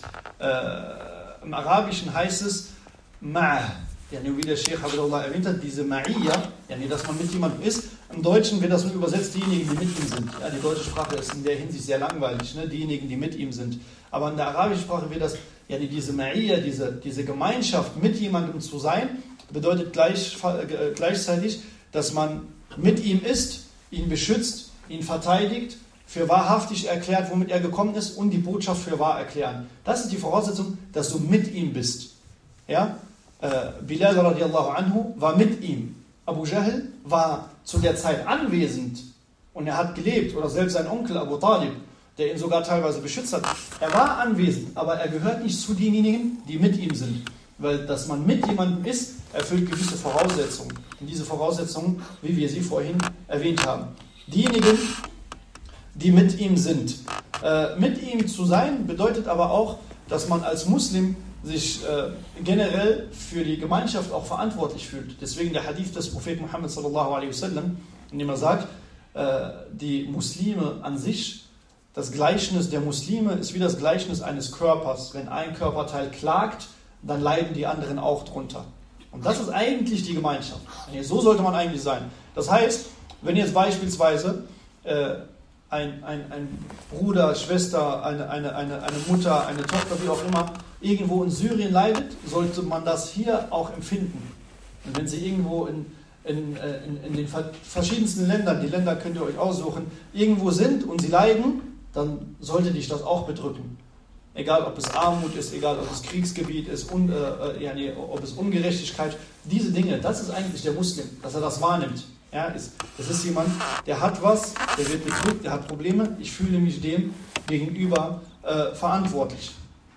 Speaker 2: Im Arabischen heißt es Ma', wie der Sheikh Abdullah erwähnt hat, diese Ma'iyya, dass man mit jemandem ist. Im Deutschen wird das nur übersetzt, diejenigen, die mit ihm sind. Ja, die deutsche Sprache ist in der Hinsicht sehr langweilig, ne? Diejenigen, die mit ihm sind. Aber in der arabischen Sprache wird das, diese Ma'iyya, diese Gemeinschaft, mit jemandem zu sein, bedeutet gleichzeitig, dass man mit ihm ist, ihn beschützt, ihn verteidigt, für wahrhaftig erklärt, womit er gekommen ist und die Botschaft für wahr erklären. Das ist die Voraussetzung, dass du mit ihm bist. Ja? Bilal radiallahu anhu war mit ihm. Abu Jahl war zu der Zeit anwesend und er hat gelebt, oder selbst sein Onkel Abu Talib, der ihn sogar teilweise beschützt hat. Er war anwesend, aber er gehört nicht zu denjenigen, die mit ihm sind. Weil, dass man mit jemandem ist, erfüllt gewisse Voraussetzungen. Und diese Voraussetzungen, wie wir sie vorhin erwähnt haben. Diejenigen, die mit ihm sind. Mit ihm zu sein bedeutet aber auch, dass man als Muslim sich generell für die Gemeinschaft auch verantwortlich fühlt. Deswegen der Hadith des Propheten Muhammad sallallahu alaihi wasallam, in dem er sagt, die Muslime an sich, das Gleichnis der Muslime ist wie das Gleichnis eines Körpers. Wenn ein Körperteil klagt, dann leiden die anderen auch drunter. Und das ist eigentlich die Gemeinschaft. So sollte man eigentlich sein. Das heißt, wenn jetzt beispielsweise ein Bruder, Schwester, eine Mutter, eine Tochter, wie auch immer, irgendwo in Syrien leidet, sollte man das hier auch empfinden. Und wenn sie irgendwo in den verschiedensten Ländern, die Länder könnt ihr euch aussuchen, irgendwo sind und sie leiden, dann sollte dich das auch bedrücken. Egal, ob es Armut ist, egal, ob es Kriegsgebiet ist, ob es Ungerechtigkeit, diese Dinge, das ist eigentlich der Muslim, dass er das wahrnimmt. Ja, das ist jemand, der hat was, der wird bedrückt, der hat Probleme, ich fühle mich dem gegenüber verantwortlich.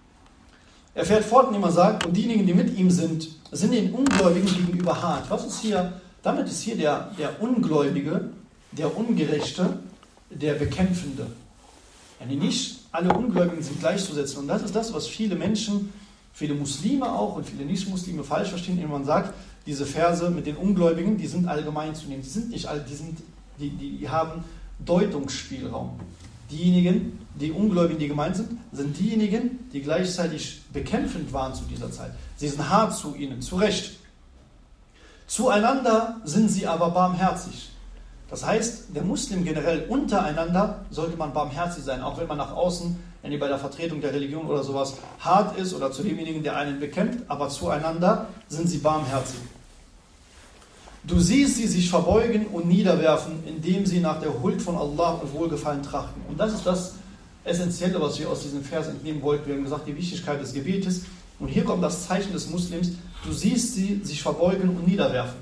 Speaker 2: Er fährt fort, indem er sagt, und diejenigen, die mit ihm sind den Ungläubigen gegenüber hart. Was ist hier? Damit ist hier der Ungläubige, der Ungerechte, der Bekämpfende. Ja, nicht alle Ungläubigen sind gleichzusetzen. Und das ist das, was viele Menschen, viele Muslime auch und viele Nicht-Muslime falsch verstehen, indem man sagt, diese Verse mit den Ungläubigen, die sind allgemein zu nehmen. Die sind nicht all, die haben Deutungsspielraum. Diejenigen, die Ungläubigen, die gemeint sind diejenigen, die gleichzeitig bekämpfend waren zu dieser Zeit. Sie sind hart zu ihnen, zu Recht. Zueinander sind sie aber barmherzig. Das heißt, der Muslim generell untereinander sollte man barmherzig sein, auch wenn man nach außen, wenn ihr bei der Vertretung der Religion oder sowas hart ist oder zu demjenigen, der einen bekämpft, aber zueinander sind sie barmherzig. Du siehst sie sich verbeugen und niederwerfen, indem sie nach der Huld von Allah und Wohlgefallen trachten. Und das ist das Essentielle, was wir aus diesem Vers entnehmen wollten. Wir haben gesagt, die Wichtigkeit des Gebetes. Und hier kommt das Zeichen des Muslims. Du siehst sie sich verbeugen und niederwerfen.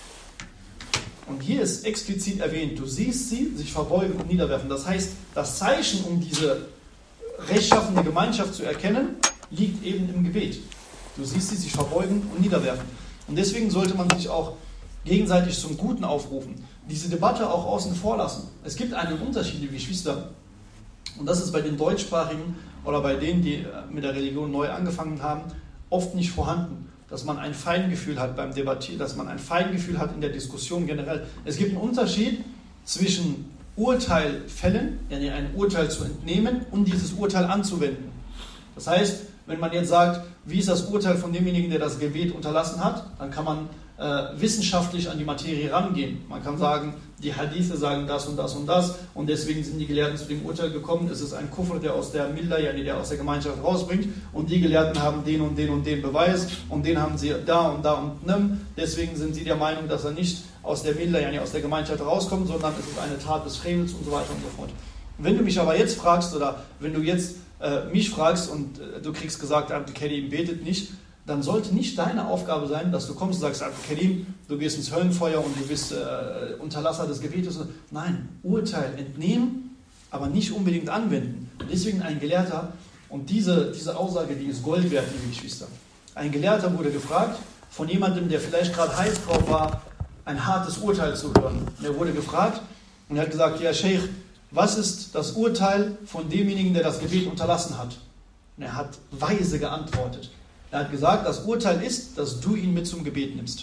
Speaker 2: Und hier ist explizit erwähnt, du siehst sie sich verbeugen und niederwerfen. Das heißt, das Zeichen, um diese rechtschaffende Gemeinschaft zu erkennen, liegt eben im Gebet. Du siehst sie sich verbeugen und niederwerfen. Und deswegen sollte man sich auch gegenseitig zum Guten aufrufen. Diese Debatte auch außen vor lassen. Es gibt einen Unterschied, liebe Geschwister, und das ist bei den Deutschsprachigen oder bei denen, die mit der Religion neu angefangen haben, oft nicht vorhanden, dass man ein Feingefühl hat beim Debattieren, dass man ein Feingefühl hat in der Diskussion generell. Es gibt einen Unterschied zwischen Urteil fällen, yani ein Urteil zu entnehmen und dieses Urteil anzuwenden. Das heißt, wenn man jetzt sagt, wie ist das Urteil von demjenigen, der das Gebet unterlassen hat, dann kann man wissenschaftlich an die Materie rangehen. Man kann sagen, die Hadithe sagen das und das und das und deswegen sind die Gelehrten zu dem Urteil gekommen, es ist ein Kufr, der aus der Milla, yani der aus der Gemeinschaft rausbringt und die Gelehrten haben den und den und den Beweis und den haben sie da und nimm. Deswegen sind sie der Meinung, dass er nicht aus der Milla, yani aus der Gemeinschaft rauskommt, sondern es ist eine Tat des Frevels und so weiter und so fort. Wenn du mich aber jetzt fragst oder wenn du jetzt mich fragst und du kriegst gesagt, Abdul Karim betet nicht, dann sollte nicht deine Aufgabe sein, dass du kommst und sagst, Abdul Karim, du gehst ins Höllenfeuer und du bist Unterlasser des Gebetes. Nein, Urteil entnehmen, aber nicht unbedingt anwenden. Und deswegen ein Gelehrter, und diese Aussage, die ist Gold wert, liebe Geschwister. Ein Gelehrter wurde gefragt von jemandem, der vielleicht gerade heiß drauf war, ein hartes Urteil zu hören. Und er wurde gefragt und er hat gesagt, ja Sheikh, was ist das Urteil von demjenigen, der das Gebet unterlassen hat? Und er hat weise geantwortet. Er hat gesagt, das Urteil ist, dass du ihn mit zum Gebet nimmst.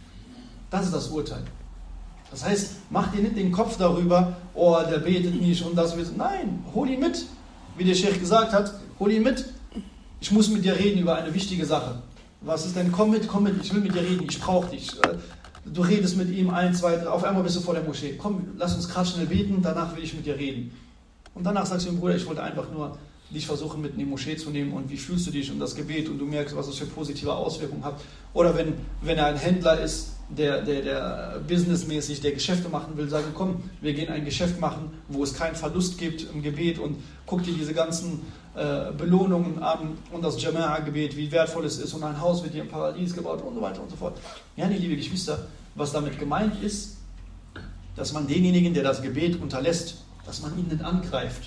Speaker 2: Das ist das Urteil. Das heißt, mach dir nicht den Kopf darüber, oh, der betet nicht und das. Nein, hol ihn mit. Wie der Sheikh gesagt hat, hol ihn mit. Ich muss mit dir reden über eine wichtige Sache. Was ist denn? Komm mit, ich will mit dir reden, ich brauche dich. Du redest mit ihm 1, 2, 3, auf einmal bist du vor der Moschee. Komm, lass uns gerade schnell beten, danach will ich mit dir reden. Und danach sagst du ihm, Bruder, ich wollte einfach nur dich versuchen, mit in die Moschee zu nehmen und wie fühlst du dich und das Gebet und du merkst, was es für positive Auswirkungen hat. Oder wenn er ein Händler ist, der businessmäßig, der Geschäfte machen will, sagen, komm, wir gehen ein Geschäft machen, wo es keinen Verlust gibt im Gebet und guck dir diese ganzen Belohnungen an und das Jama'a-Gebet, wie wertvoll es ist und ein Haus wird dir im Paradies gebaut und so weiter und so fort. Ja, liebe Geschwister, was damit gemeint ist, dass man denjenigen, der das Gebet unterlässt, dass man ihn nicht angreift,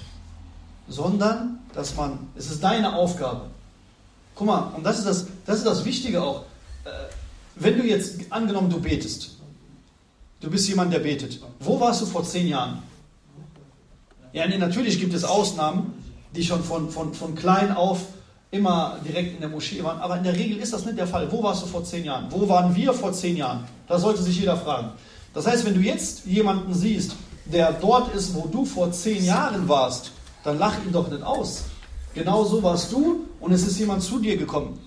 Speaker 2: sondern dass es ist deine Aufgabe. Guck mal, und das ist das Wichtige auch. Wenn du jetzt, angenommen du betest, du bist jemand, der betet. Wo warst du vor 10 Jahren? Ja, nee, natürlich gibt es Ausnahmen, die schon von klein auf immer direkt in der Moschee waren, aber in der Regel ist das nicht der Fall. Wo warst du vor 10 Jahren? Wo waren wir vor 10 Jahren? Das sollte sich jeder fragen. Das heißt, wenn du jetzt jemanden siehst, der dort ist, wo du vor 10 Jahren warst, dann lach ihn doch nicht aus. Genau so warst du und es ist jemand zu dir gekommen.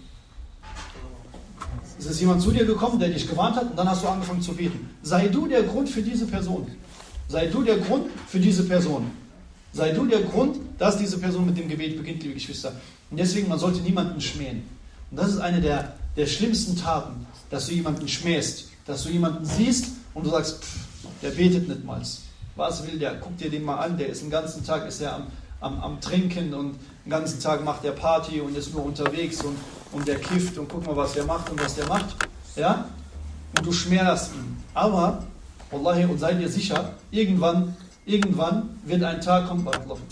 Speaker 2: Es ist jemand zu dir gekommen, der dich gewarnt hat und dann hast du angefangen zu beten. Sei du der Grund für diese Person. Sei du der Grund für diese Person. Sei du der Grund, dass diese Person mit dem Gebet beginnt, liebe Geschwister. Und deswegen, man sollte niemanden schmähen. Und das ist eine der schlimmsten Taten, dass du jemanden schmähst. Dass du jemanden siehst und du sagst, der betet nicht mal. Was will der? Guck dir den mal an, der ist den ganzen Tag ist er am Trinken und den ganzen Tag macht der Party und ist nur unterwegs und der kifft und guck mal, was der macht und was der macht. Ja? Und du schmälerst ihn. Aber, Wallahi, und sei dir sicher, irgendwann wird ein Tag kommen,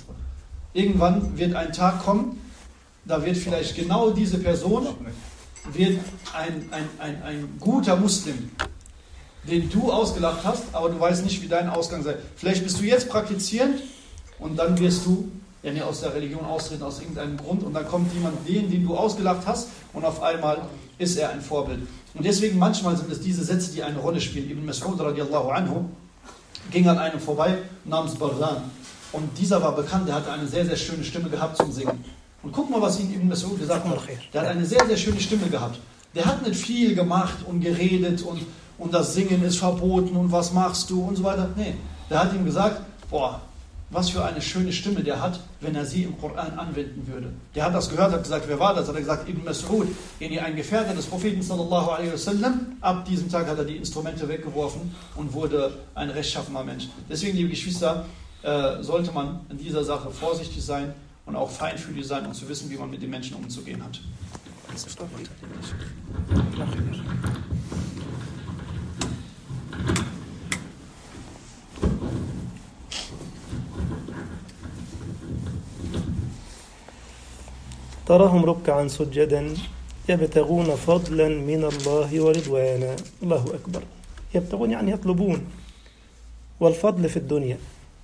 Speaker 2: da wird vielleicht genau diese Person, wird ein guter Muslim, den du ausgelacht hast, aber du weißt nicht, wie dein Ausgang sei. Vielleicht bist du jetzt praktizierend und dann wirst du aus der Religion austreten aus irgendeinem Grund und dann kommt jemand, den du ausgelacht hast und auf einmal ist er ein Vorbild. Und deswegen manchmal sind es diese Sätze, die eine Rolle spielen. Ibn Mas'ud radiallahu anhu ging an einem vorbei namens Bardan und dieser war bekannt, der hatte eine sehr, sehr schöne Stimme gehabt zum Singen. Und guck mal, was ihm Ibn Mas'ud gesagt hat. Der hat eine sehr, sehr schöne Stimme gehabt. Der hat nicht viel gemacht und geredet und das Singen ist verboten und was machst du und so weiter. Nee, der hat ihm gesagt, boah, was für eine schöne Stimme der hat, wenn er sie im Koran anwenden würde. Der hat das gehört, hat gesagt, wer war das? Hat er gesagt, Ibn Mas'ud, ein Gefährte des Propheten sallallahu alaihi wasallam. Ab diesem Tag hat er die Instrumente weggeworfen und wurde ein rechtschaffener Mensch. Deswegen, liebe Geschwister, sollte man in dieser Sache vorsichtig sein und auch feinfühlig sein und zu wissen, wie man mit den Menschen umzugehen hat.
Speaker 1: تراهم ركعا سجدا يبتغون فضلا من الله ورضوانا. الله أكبر. يبتغون يعني يطلبون، والفضل في الدنيا،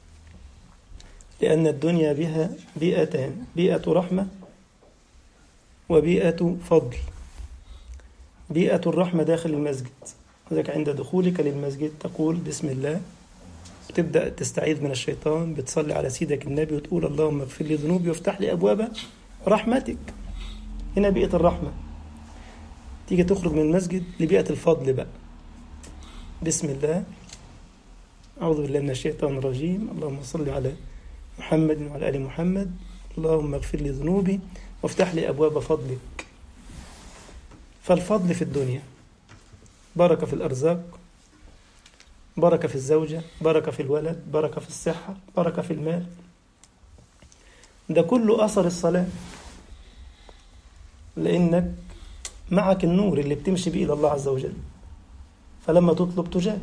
Speaker 1: لأن الدنيا بها بيئتان، بيئة رحمة وبيئة فضل. بيئة الرحمة داخل المسجد، لذلك عند دخولك للمسجد تقول بسم الله، تبدأ تستعيذ من الشيطان، بتصلي على سيدك النبي وتقول اللهم اغفر لي ذنوبي وافتح لي أبواب رحمتك. هنا بيئة الرحمة. تيجي تخرج من المسجد لبيئة الفضل بقى، بسم الله، أعوذ بالله من الشيطان الرجيم، اللهم صل على محمد وعلى آل محمد، اللهم اغفر لي ذنوبي وافتح لي أبواب فضلك. فالفضل في الدنيا بركة في الأرزاق، بركة في الزوجة، بركة في الولد، بركة في الصحة، بركة في المال. ده كله أثر الصلاة، لأنك معك النور اللي بتمشي به إلى الله عز وجل، فلما تطلب تجاب.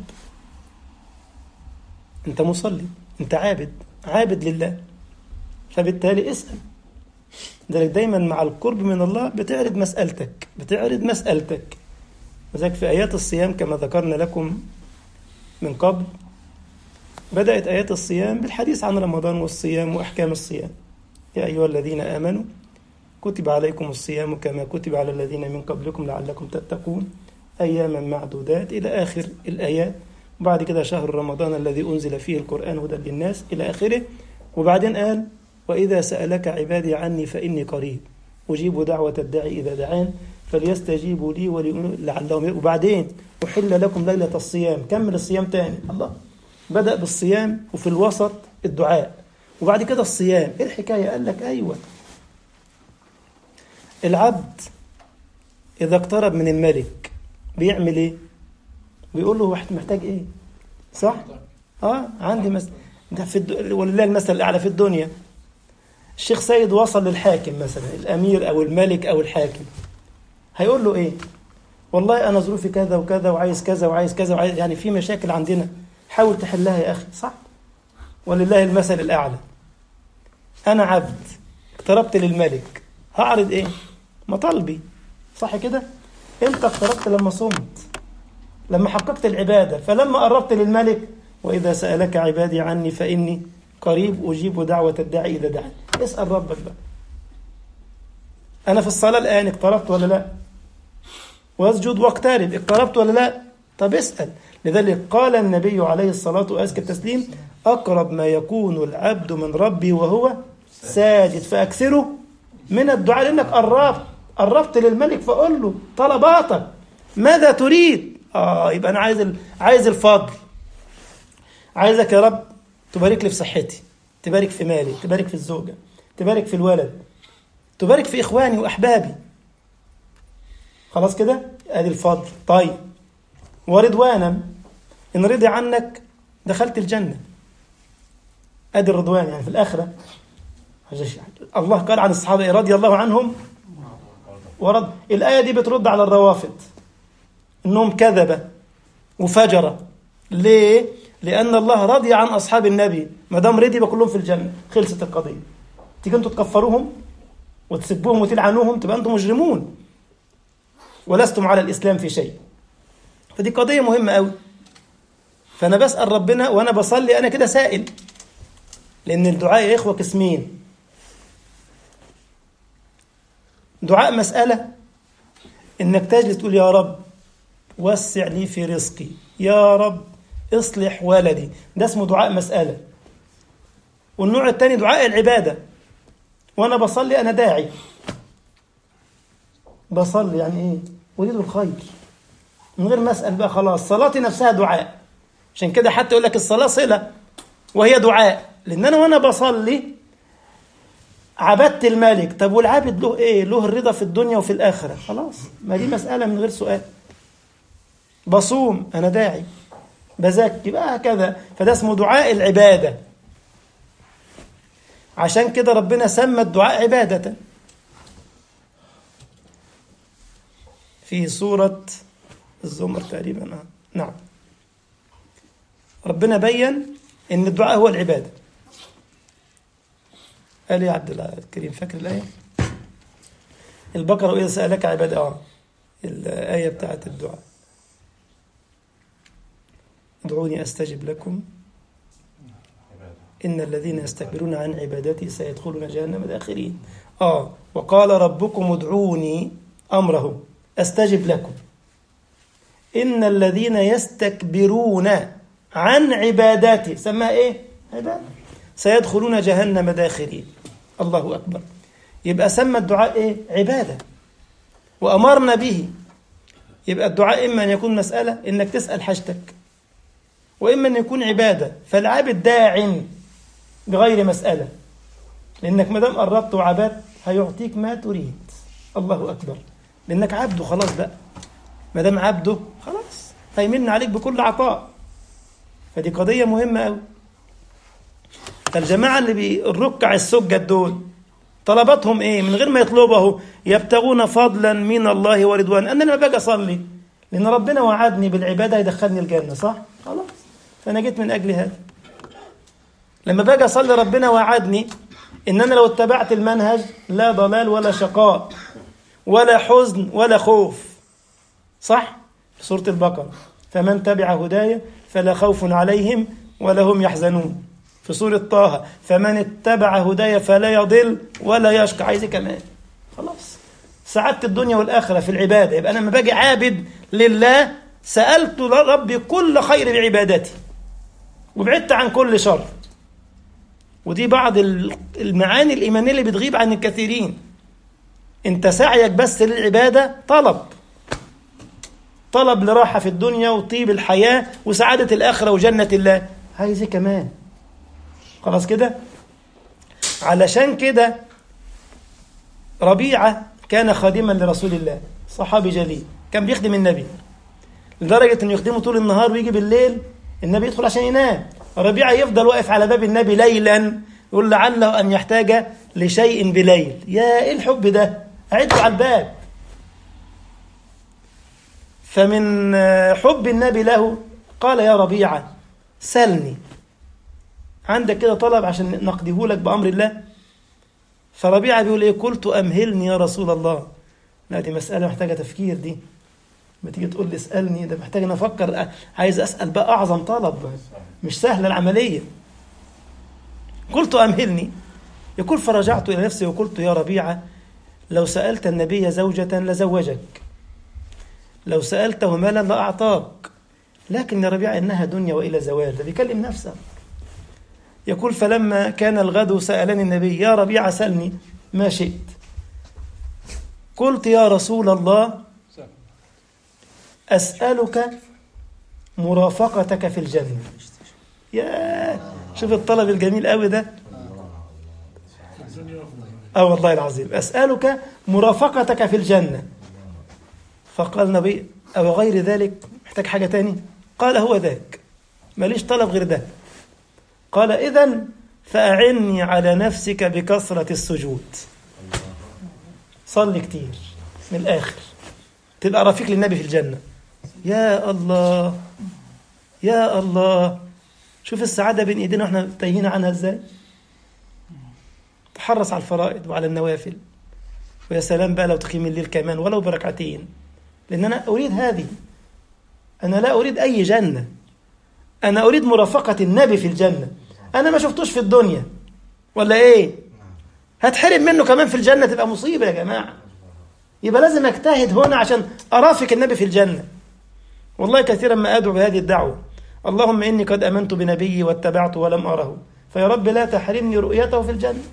Speaker 1: أنت مصلي، أنت عابد لله، فبالتالي اسأل. ذلك دايما مع القرب من الله بتعرض مسألتك. وذلك في آيات الصيام كما ذكرنا لكم من قبل، بدأت آيات الصيام بالحديث عن رمضان والصيام وأحكام الصيام. يا أيها الذين آمنوا كتب عليكم الصيام كما كتب على الذين من قبلكم لعلكم تتقون أياما معدودات إلى آخر الآيات. وبعد كده شهر رمضان الذي أنزل فيه القرآن هدى للناس إلى آخره. وبعدين قال وإذا سألك عبادي عني فإني قريب أجيب دعوة الداعي إذا دعان فليستجيبوا لي لعلهم. وبعدين أحل لكم ليلة الصيام، كمل الصيام تاني. الله بدأ بالصيام وفي الوسط الدعاء وبعد كده الصيام. إيه الحكاية؟ قال لك أيوة، العبد إذا اقترب من الملك بيعمل إيه؟ بيقول له واحد محتاج إيه؟ صح؟ عندي ولله المثل الأعلى في الدنيا. الشيخ سيد وصل للحاكم مثلا، الأمير أو الملك أو الحاكم، هيقول له إيه؟ والله أنا ظروفي كذا وكذا وعايز كذا وعايز كذا وعايز، يعني في مشاكل عندنا، حاول تحلها يا أخي. صح؟ ولله المثل الأعلى. أنا عبد اقتربت للملك، هعرض إيه؟ مطالبي. صح كده؟ أنت اقتربت لما صمت، لما حققت العبادة. فلما قربت للملك وإذا سألك عبادي عني فإني قريب أجيب دعوة الداعي إذا دعا. اسأل ربك بقى، أنا في الصلاة الآن اقتربت ولا لا؟ واسجد واقترب، اقتربت ولا لا؟ طب اسأل. لذلك قال النبي عليه الصلاة وأزكى التسليم أقرب ما يكون العبد من ربي وهو ساجد فأكثره من الدعاء. لأنك قربت للملك، فقل له طلباتك، ماذا تريد؟ يبقى أنا عايز الفضل. عايزك يا رب تبارك لي في صحتي، تبارك في مالي، تبارك في الزوجة، تبارك في الولد، تبارك في إخواني وأحبابي. خلاص كده؟ أدي الفضل. طيب، ورضوانا، إن رضي عنك دخلت الجنة، أدي الرضوان يعني في الآخرة. الله قال عن الصحابة رضي الله عنهم ورد. الآية دي بترد على الروافض إنهم كذبة وفجرة. ليه؟ لأن الله رضي عن أصحاب النبي، ما دام رضي يبقى كلهم في الجنة، خلصت القضية. تيجي أنتوا تكفروهم وتسبوهم وتلعنوهم، تبقى أنتم مجرمون ولستم على الإسلام في شيء. فدي قضية مهمة أوي. فأنا بسأل ربنا وأنا بصلي، أنا كده سائل، لأن الدعاء يا إخوة قسمين. دعاء مسألة، إنك تجلس تقول يا رب وسع لي في رزقي، يا رب اصلح ولدي، ده اسمه دعاء مسألة. والنوع الثاني دعاء العبادة، وأنا بصلي أنا داعي، بصلي يعني إيه؟ أريد الخير من غير ما أسأل بقى، خلاص صلاتي نفسها دعاء. عشان كده حتى يقول لك الصلاة صلة وهي دعاء، لأن أنا وأنا بصلي عبدت الملك. طب والعابد له إيه؟ له الرضا في الدنيا وفي الآخرة، خلاص ما دي مسألة من غير سؤال. بصوم أنا داعي، بزكي بقى هكذا، فده اسمه دعاء العبادة. عشان كده ربنا سمى الدعاء عبادة. في سورة الزمر تقريبا، نعم، ربنا بين إن الدعاء هو العبادة. قال يا عبد الله الكريم فاكر الآية؟ البقرة وإذا سألك عبادة، الآية بتاعت الدعاء، ادعوني أستجب لكم إن الذين يستكبرون عن عبادتي سيدخلون جهنم داخرين. وقال ربكم ادعوني، أمره أستجب لكم، إن الذين يستكبرون عن عبادتي، سماها إيه؟ عبادة، سيدخلون جهنم داخرين. الله أكبر. يبقى سمى الدعاء إيه؟ عبادة، وأمرنا به. يبقى الدعاء إما أن يكون مسألة إنك تسأل حاجتك، وإما أن يكون عبادة. فالعابد داع بغير مسألة، لأنك مدام قربت وعبدت هيعطيك ما تريد. الله أكبر، لأنك عبده خلاص بقى، مدام عبده خلاص هيمن عليك بكل عطاء. فدي قضية مهمة أوي. الجماعة اللي بالركع السجد دول طلباتهم إيه؟ من غير ما يطلبه، يبتغون فضلا من الله ورضوان. أنا لما باجي أصلي لأن ربنا وعدني بالعبادة يدخلني الجنة، صح؟ خلاص، فأنا جيت من أجل هذا. لما باجي أصلي ربنا وعدني إن أنا لو اتبعت المنهج لا ضلال ولا شقاء ولا حزن ولا خوف، صح؟ في سورة البقرة فمن تبع هدايا فلا خوف عليهم ولا هم يحزنون. في سورة طه فمن اتبع هدايا فلا يضل ولا يشقى. عايز كمان؟ خلاص سعادة الدنيا والآخرة في العبادة. يبقى أنا لما باجي عابد لله سألت ربي كل خير بعبادتي وبعدت عن كل شر. ودي بعض المعاني الإيمانية اللي بتغيب عن الكثيرين. انت سعيك بس للعبادة طلب لراحة في الدنيا وطيب الحياة وسعادة الآخرة وجنة الله. عايز كمان؟ خلاص كده. علشان كده ربيعة كان خادما لرسول الله، صحابي جليل، كان بيخدم النبي لدرجة أنه يخدمه طول النهار ويجي بالليل النبي يدخل عشان ينام. ربيعة يفضل واقف على باب النبي ليلا يقول لعله أن يحتاج لشيء بليل. يا إيه الحب ده؟ أعده على الباب. فمن حب النبي له قال يا ربيعة سلني، عندك كده طلب عشان نقضيه لك بأمر الله. فربيعة بيقول إيه؟ قلت أمهلني يا رسول الله. لا دي مسألة محتاجة تفكير دي. ما تيجي تقول لي اسألني، ده محتاج نفكر. عايز أسأل بقى أعظم طلب، مش سهلة العملية. قلت أمهلني. يقول فرجعت إلى نفسي وقلت يا ربيعة لو سألت النبي زوجة لزوجك، لو سألته مالا لأعطاك، لكن يا ربيعة إنها دنيا وإلى زوال. ده بيكلم نفسه. يقول فلما كان الغد سألني النبي يا ربيعة سألني ما شئت. قلت يا رسول الله أسألك مرافقتك في الجنة. يا شوف الطلب الجميل قوي ده. والله العظيم أسألك مرافقتك في الجنة. فقال النبي أو غير ذلك؟ محتاج حاجة تاني؟ قال هو ذاك. ماليش طلب غير ده. قال إذن فأعني على نفسك بكثرة السجود. صلي كتير من الآخر تبقى رفيق للنبي في الجنة. يا الله يا الله، شوف السعادة بين إيدينا وإحنا تايهين عنها إزاي. تحرص على الفرائض وعلى النوافل، ويا سلام بقى لو تقيم الليل كمان ولو بركعتين، لأن أنا أريد هذه. أنا لا أريد أي جنة، أنا أريد مرافقة النبي في الجنة. أنا ما شفتوش في الدنيا ولا إيه؟ هتحرم منه كمان في الجنة، تبقى مصيبة يا جماعة. يبقى لازم أجتهد هنا عشان أرافق النبي في الجنة. والله كثيرا ما أدعو بهذه الدعوة: اللهم إني قد أمنت بنبيي واتبعته ولم أره، فيا رب لا تحرمني رؤيته في الجنة.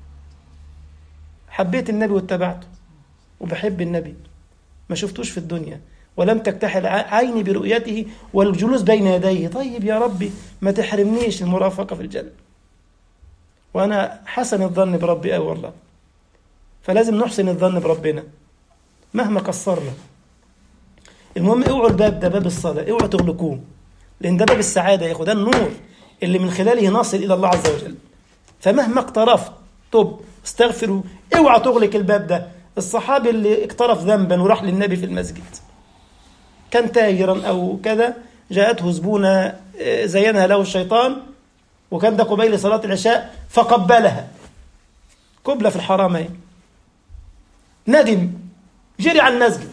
Speaker 1: حبيت النبي واتبعته وبحب النبي، ما شفتوش في الدنيا ولم تكتحل عيني برؤيته والجلوس بين يديه. طيب يا ربي ما تحرمنيش المرافقة في الجنة. وأنا حسن الظن بربي أوي والله، فلازم نحسن الظن بربنا مهما قصرنا. المهم اوعوا الباب ده، باب الصلاة، اوعوا تغلقوه، لأن ده باب السعادة يا أخو، ده النور اللي من خلاله نصل إلى الله عز وجل. فمهما اقترفت تب استغفروا، اوعى تغلق الباب ده. الصحابي اللي اقترف ذنبا وراح للنبي في المسجد، كان تاجرا أو كذا، جاءته زبونة زينها له الشيطان، وكان ده قبيل صلاة العشاء، فقبلها قبلة في الحرمين. ندم، جري على المسجد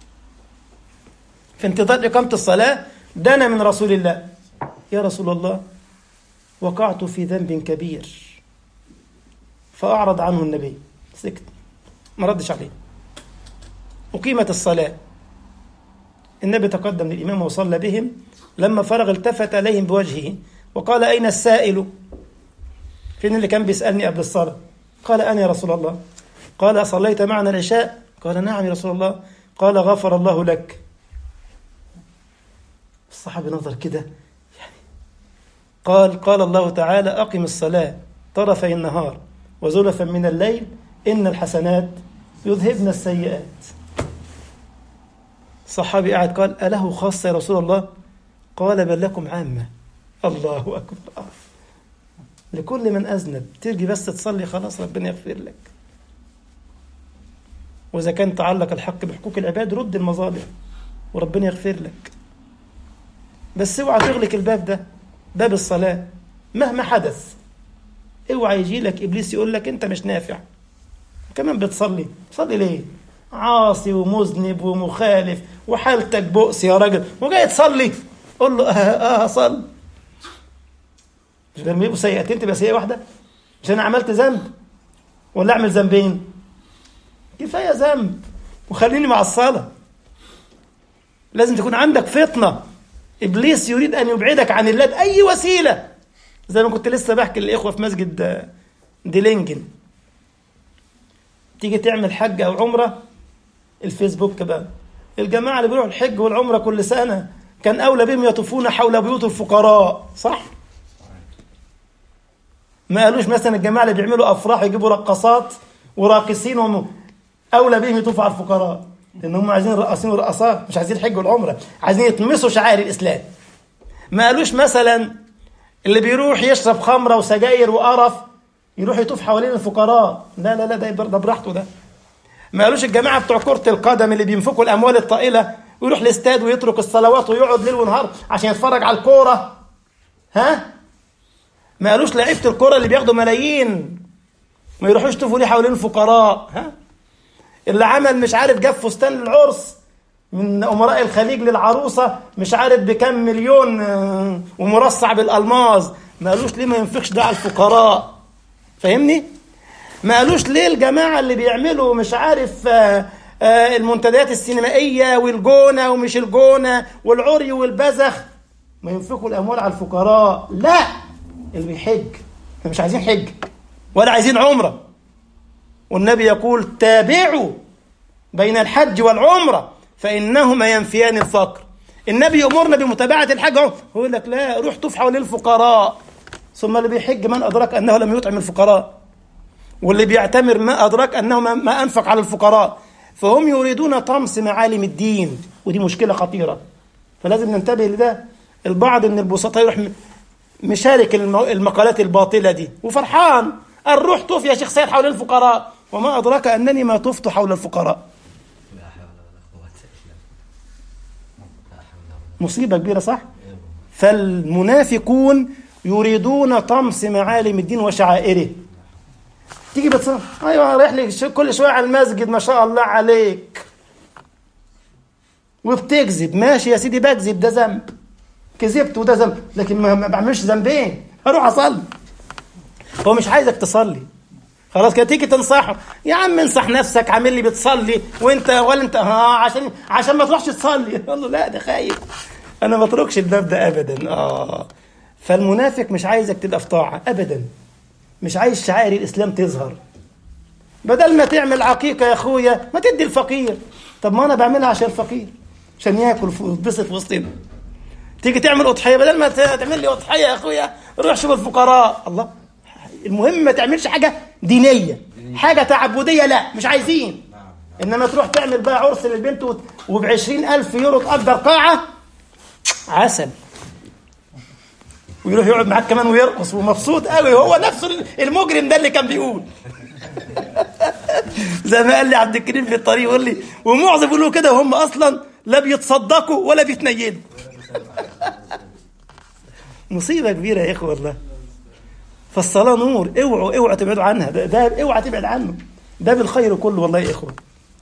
Speaker 1: في انتظار إقامة الصلاة، دنا من رسول الله: يا رسول الله وقعت في ذنب كبير. فأعرض عنه النبي، سكت ما ردش عليه. أقيمت الصلاة، النبي تقدم للإمام وصلى بهم. لما فرغ التفت عليهم بوجهه وقال: أين السائل؟ فين اللي كان بيسألني قبل الصلاة؟ قال: أنا يا رسول الله. قال: صليت معنا العشاء؟ قال: نعم يا رسول الله. قال: غفر الله لك. الصحابي نظر كده يعني. قال الله تعالى: أقم الصلاة طرفي النهار وزلفا من الليل إن الحسنات يذهبن السيئات. الصحابي قاعد قال: أله خاصة يا رسول الله؟ قال: بل لكم عامة. الله أكبر. لكل من أذنب، تيجي بس تصلي خلاص ربنا يغفر لك. وإذا كان تعلق الحق بحقوق العباد رد المظالم وربنا يغفر لك. بس اوعى تغلق الباب ده، باب الصلاة، مهما حدث. اوعى يجي لك إبليس يقول لك أنت مش نافع، كمان بتصلي ليه؟ عاصي ومذنب ومخالف وحالتك بؤس يا راجل وجاي تصلي. قول له أصلي. مش لما يبقوا سيئتين تبقى سيئة واحدة؟ مش أنا عملت ذنب ولا أعمل ذنبين؟ كفاية ذنب وخليني مع الصلاة. لازم تكون عندك فطنة. إبليس يريد أن يبعدك عن الله بأي وسيلة. زي ما كنت لسه بحكي للإخوة في مسجد ديلينجن، تيجي تعمل حج أو عمرة، الفيسبوك بقى الجماعة اللي بيروحوا الحج والعمرة كل سنة كان أولى بهم يطوفون حول بيوت الفقراء، صح؟ ما قالوش مثلا الجماعة اللي بيعملوا أفراح يجيبوا رقصات وراقصين أولى بهم يطوفوا على الفقراء، لأن هم عايزين رقصين ورقصات، مش عايزين الحج والعمرة، عايزين يطمسوا شعائر الإسلام. ما قالوش مثلا اللي بيروح يشرب خمرة وسجاير وقرف يروح يطوف حوالين الفقراء، لا لا لا، ده براحته ده. ما قالوش الجماعة بتوع كرة القدم اللي بينفقوا الأموال الطائلة ويروح الاستاد ويترك الصلوات ويقعد ليل ونهار عشان يتفرج على الكورة، ها؟ ما قالوش لعيبة الكورة اللي بياخدوا ملايين ما يروحوش يطوفوا ليه حوالين الفقراء، ها؟ اللي عمل مش عارف جاب فستان للعرس من أمراء الخليج للعروسة مش عارف بكم مليون ومرصع بالألماظ، ما قالوش ليه ما ينفقش ده على الفقراء، فاهمني؟ ما قالوش ليه الجماعة اللي بيعملوا مش عارف المنتديات السينمائية والجونة ومش الجونة والعري والبزخ ما ينفقوا الأموال على الفقراء. لا، اللي بيحج احنا مش عايزين حج ولا عايزين عمرة، والنبي يقول تابعوا بين الحج والعمرة فإنهما ينفيان الفقر. النبي يأمرنا بمتابعة الحج، هو يقول لك لا، روح طوف حول الفقراء. ثم اللي بيحج من أدرك أنه لم يطعم الفقراء، واللي بيعتمر ما أدرك أنه ما أنفق على الفقراء. فهم يريدون طمس معالم الدين، ودي مشكلة خطيرة، فلازم ننتبه لده. البعض من البسطاء يروح مشارك المقالات الباطلة دي وفرحان، الروح طوف يا شيخ سيد حول الفقراء، وما أدراك أنني ما طفت حول الفقراء. مصيبة كبيرة صح؟ فالمنافقون يريدون طمس معالم الدين وشعائره. تيجي بتصلي، أيوة رايح لي كل شوية على المسجد ما شاء الله عليك، وبتكذب، ماشي يا سيدي بكذب، ده ذنب، كذبت وده ذنب، لكن ما بعملش ذنبين، هروح أصلي. هو مش عايزك تصلي، خلاص كده تيجي تنصحه، يا عم انصح نفسك، عامل لي بتصلي وانت ولا انت عشان ما تروحش تصلي. والله لا ده خايف، انا ما اتركش الباب ده ابدا. فالمنافق مش عايزك تبقى في طاعه ابدا، مش عايز شعائر الاسلام تظهر. بدل ما تعمل عقيقه يا اخويا ما تدي الفقير. طب ما انا بعملها عشان الفقير، عشان ياكل ويتبسط في وسطنا. تيجي تعمل اضحيه، بدل ما تعمل لي اضحيه يا اخويا روح شوف الفقراء. الله، المهم ما تعملش حاجه دينيه، حاجه تعبديه، لا مش عايزين. انما تروح تعمل بقى عرس للبنت وب20,000 يورو تأجر قاعه عسل، ويروح يقعد معاك كمان ويرقص ومبسوط قوي، هو نفسه المجرم ده اللي كان بيقول. زي ما قال لي عبد الكريم في الطريق، يقول لي ومعظم يقولوا كده وهم اصلا لا بيتصدقوا ولا بيتنيلوا. مصيبه كبيره يا اخوه والله. فالصلاه نور، اوعوا تبعدوا عنها، ده اوعى تبعد عنه، ده بالخير كله والله يا اخوه.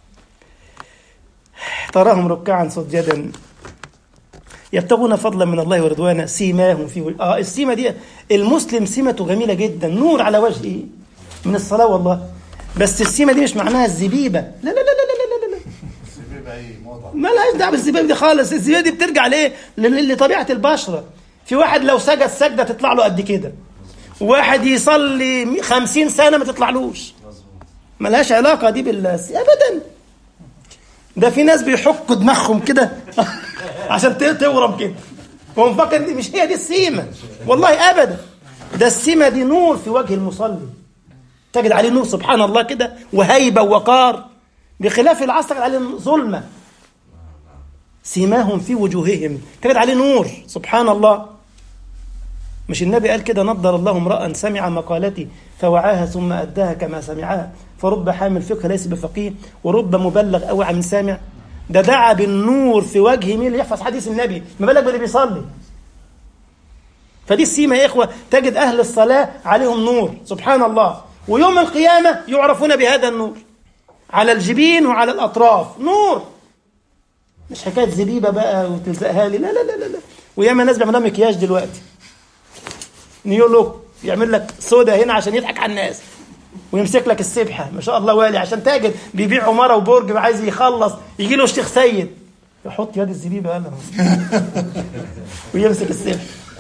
Speaker 1: تراهم ركعا سجدا يبتغون فضلا من الله ورضوانا سيماهم في السيمه دي، المسلم سمته جميله جدا، نور على وجهه من الصلاه والله. بس السيمه دي مش معناها الزبيبه، لا لا لا لا لا لا، الزبيبه ايه موضه، ما لهاش دعوه بالزبيبه دي خالص. الزبيبه دي بترجع لايه؟ لطبيعه البشره. في واحد لو سجد سجده تطلع له قد كده، واحد يصلي 50 سنه ما تطلعلوش، ما لهاش علاقه دي ابدا. ده في ناس بيحكوا دماغهم كده عشان تورم كده، هو مفكر مش هي دي السيمه، والله ابدا. ده السيمه دي نور في وجه المصلي، تجد عليه نور سبحان الله كده وهيبه ووقار، بخلاف العصر تجد عليه ظلمه. سيماهم في وجوههم، تجد عليه نور سبحان الله. مش النبي قال كده؟ نضر الله امرأ سمع مقالتي فوعاها ثم أداها كما سمعها، فرب حامل فقه ليس بفقيه ورب مبلغ أوعى من سامع. ده دعا بالنور في وجه مين اللي يحفظ حديث النبي، ما بالك باللي بيصلي. فدي السيمة يا إخوة، تجد أهل الصلاة عليهم نور سبحان الله، ويوم القيامة يعرفون بهذا النور على الجبين وعلى الأطراف، نور، مش حكاية زبيبة بقى وتلزقها لي، لا لا لا لا. وياما ناس بيعملوا مكياج دلوقتي، نيولوك، يعمل لك سودا هنا عشان يضحك على الناس، ويمسك لك السبحة ما شاء الله والي عشان تاجر بيبيع عمارة وبرج وعايز يخلص، يجي له الشيخ سيد يحط يد الزبيبة قال ويمسك السبحة.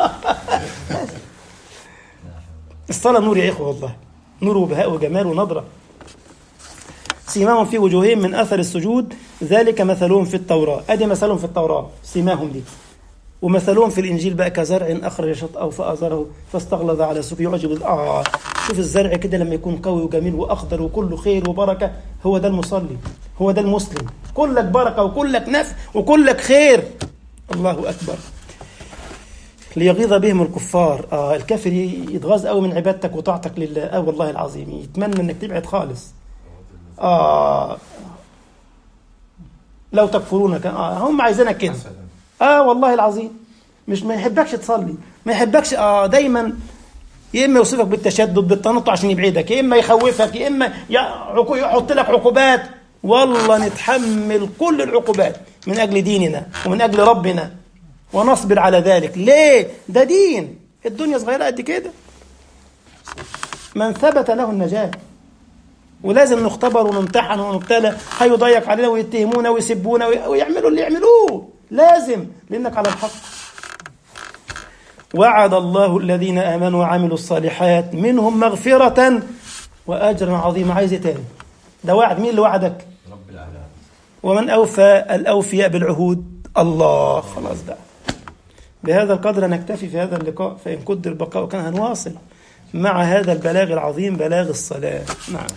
Speaker 1: الصلاة نور يا إخوة والله، نور وبهاء وجمال ونضرة. سيماهم في وجوههم من أثر السجود ذلك مثلهم في التوراة، أدي مثلهم في التوراة سيماهم دي. ومثلهم في الإنجيل بقى كزرع أخرج شطأه فأزره فاستغلظ على سوقه يعجب. شوف الزرع كده لما يكون قوي وجميل وأخضر وكله خير وبركة، هو ده المصلي، هو ده المسلم، كلك بركة وكلك نفع وكلك خير. الله أكبر. ليغيظ بهم الكفار. الكافر يتغاظ قوي من عبادتك وطاعتك لله، والله العظيم يتمنى انك تبعد خالص. لو تكفرون هم عايزينك كده. والله العظيم مش ما يحبكش تصلي، ما يحبكش دايما، يا اما يوصفك بالتشدد بالتنطع عشان يبعدك، يا اما يخوفك، يا اما يحط لك عقوبات. والله نتحمل كل العقوبات من اجل ديننا ومن اجل ربنا ونصبر على ذلك. ليه؟ ده دين، الدنيا صغيرة قد كده. من ثبت له النجاة، ولازم نختبر ونمتحن ونبتلى، هيضيق علينا ويتهمونا ويسبونا ويعملوا اللي يعملوه، لازم، لأنك على الحق. وعد الله الذين آمنوا وعملوا الصالحات منهم مغفرة وأجرا عظيما. عايز تاني؟ ده وعد مين اللي وعدك؟ رب العالمين. ومن أوفى الأوفياء بالعهود الله. خلاص بقى، بهذا القدر نكتفي في هذا اللقاء، فإن قدر البقاء كان هنواصل مع هذا البلاغ العظيم، بلاغ الصلاة. نعم.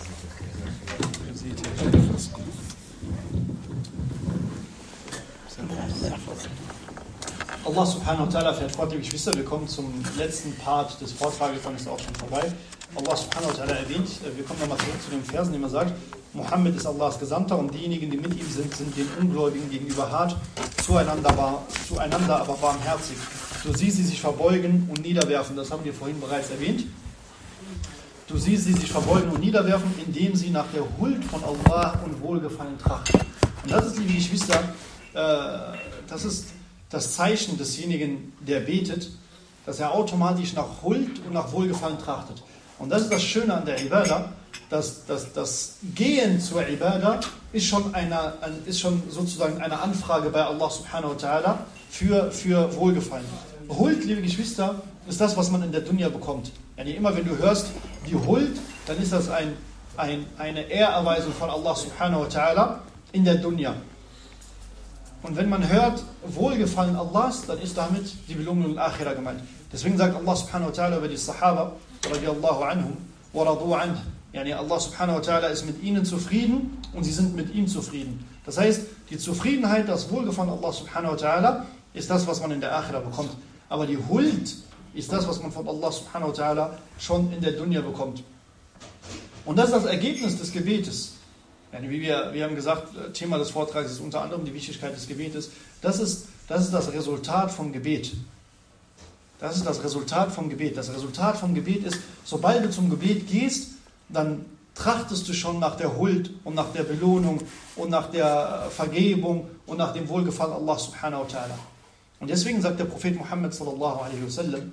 Speaker 2: Allah subhanahu wa ta'ala fährt fort, liebe Geschwister, wir kommen zum letzten Part des Vortrages, dann ist er auch schon vorbei. Allah subhanahu wa ta'ala erwähnt, wir kommen nochmal zurück zu den Versen, in dem er sagt, Mohammed ist Allahs Gesandter und diejenigen, die mit ihm sind, sind den Ungläubigen gegenüber hart, zueinander aber barmherzig. Du siehst sie sich verbeugen und niederwerfen, das haben wir vorhin bereits erwähnt. Du siehst sie sich verbeugen und niederwerfen, indem sie nach der Huld von Allah und Wohlgefallen trachten. Und das ist, liebe Geschwister, das ist das Zeichen desjenigen, der betet, dass er automatisch nach Huld und nach Wohlgefallen trachtet. Und das ist das Schöne an der Ibadah, dass das Gehen zur Ibadah ist schon sozusagen eine Anfrage bei Allah subhanahu wa ta'ala für Wohlgefallen. Huld, liebe Geschwister, ist das, was man in der Dunya bekommt. Yani immer wenn du hörst, die Huld, dann ist das eine Ehrerweisung von Allah subhanahu wa ta'ala in der Dunya. Und wenn man hört, Wohlgefallen Allahs, dann ist damit die Belohnung in Akhira gemeint. Deswegen sagt Allah subhanahu wa ta'ala über die Sahaba, radiyallahu anhum, wa radu anh. Yani Allah subhanahu wa ta'ala ist mit ihnen zufrieden und sie sind mit ihm zufrieden. Das heißt, die Zufriedenheit, das Wohlgefallen Allah subhanahu wa ta'ala ist das, was man in der Akhira bekommt. Aber die Huld ist das, was man von Allah subhanahu wa ta'ala schon in der Dunya bekommt. Und das ist das Ergebnis des Gebetes. Yani wie wir haben gesagt, Thema des Vortrags ist unter anderem die Wichtigkeit des Gebetes. Das ist das Resultat vom Gebet. Das ist das Resultat vom Gebet. Das Resultat vom Gebet ist, sobald du zum Gebet gehst, dann trachtest du schon nach der Huld und nach der Belohnung und nach der Vergebung und nach dem Wohlgefallen Allah subhanahu wa ta'ala. Und deswegen sagt der Prophet Muhammad sallallahu alaihi wasallam,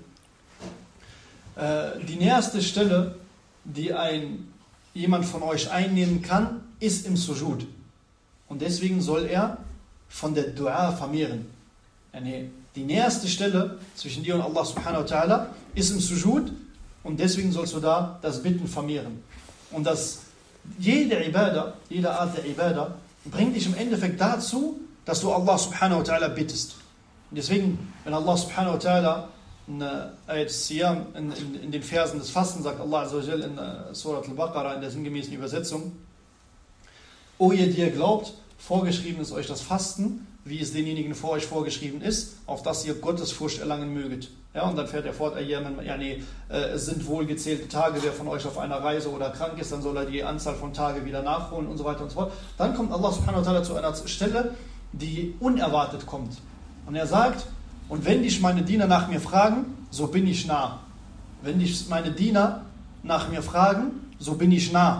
Speaker 2: die nächste Stelle, die jemand von euch einnehmen kann, ist im Sujud. Und deswegen soll er von der Dua vermehren. Die nächste Stelle zwischen dir und Allah subhanahu wa ta'ala ist im Sujud und deswegen sollst du da das Bitten vermehren. Und jede Art der Ibadah bringt dich im Endeffekt dazu, dass du Allah subhanahu wa ta'ala bittest. Und deswegen, wenn Allah subhanahu wa ta'ala in den Versen des Fasten sagt, Allah azza wa jal in Surat al-Baqarah in der sinngemäßen Übersetzung, O ihr, die ihr glaubt, vorgeschrieben ist euch das Fasten, wie es denjenigen vor euch vorgeschrieben ist, auf dass ihr Gottesfurcht erlangen möget. Ja, und dann fährt er fort, es sind wohlgezählte Tage, wer von euch auf einer Reise oder krank ist, dann soll er die Anzahl von Tagen wieder nachholen und so weiter und so fort. Dann kommt Allah subhanahu wa ta'ala zu einer Stelle, die unerwartet kommt. Und er sagt, und wenn dich meine Diener nach mir fragen, so bin ich nah. Wenn dich meine Diener nach mir fragen, so bin ich nah.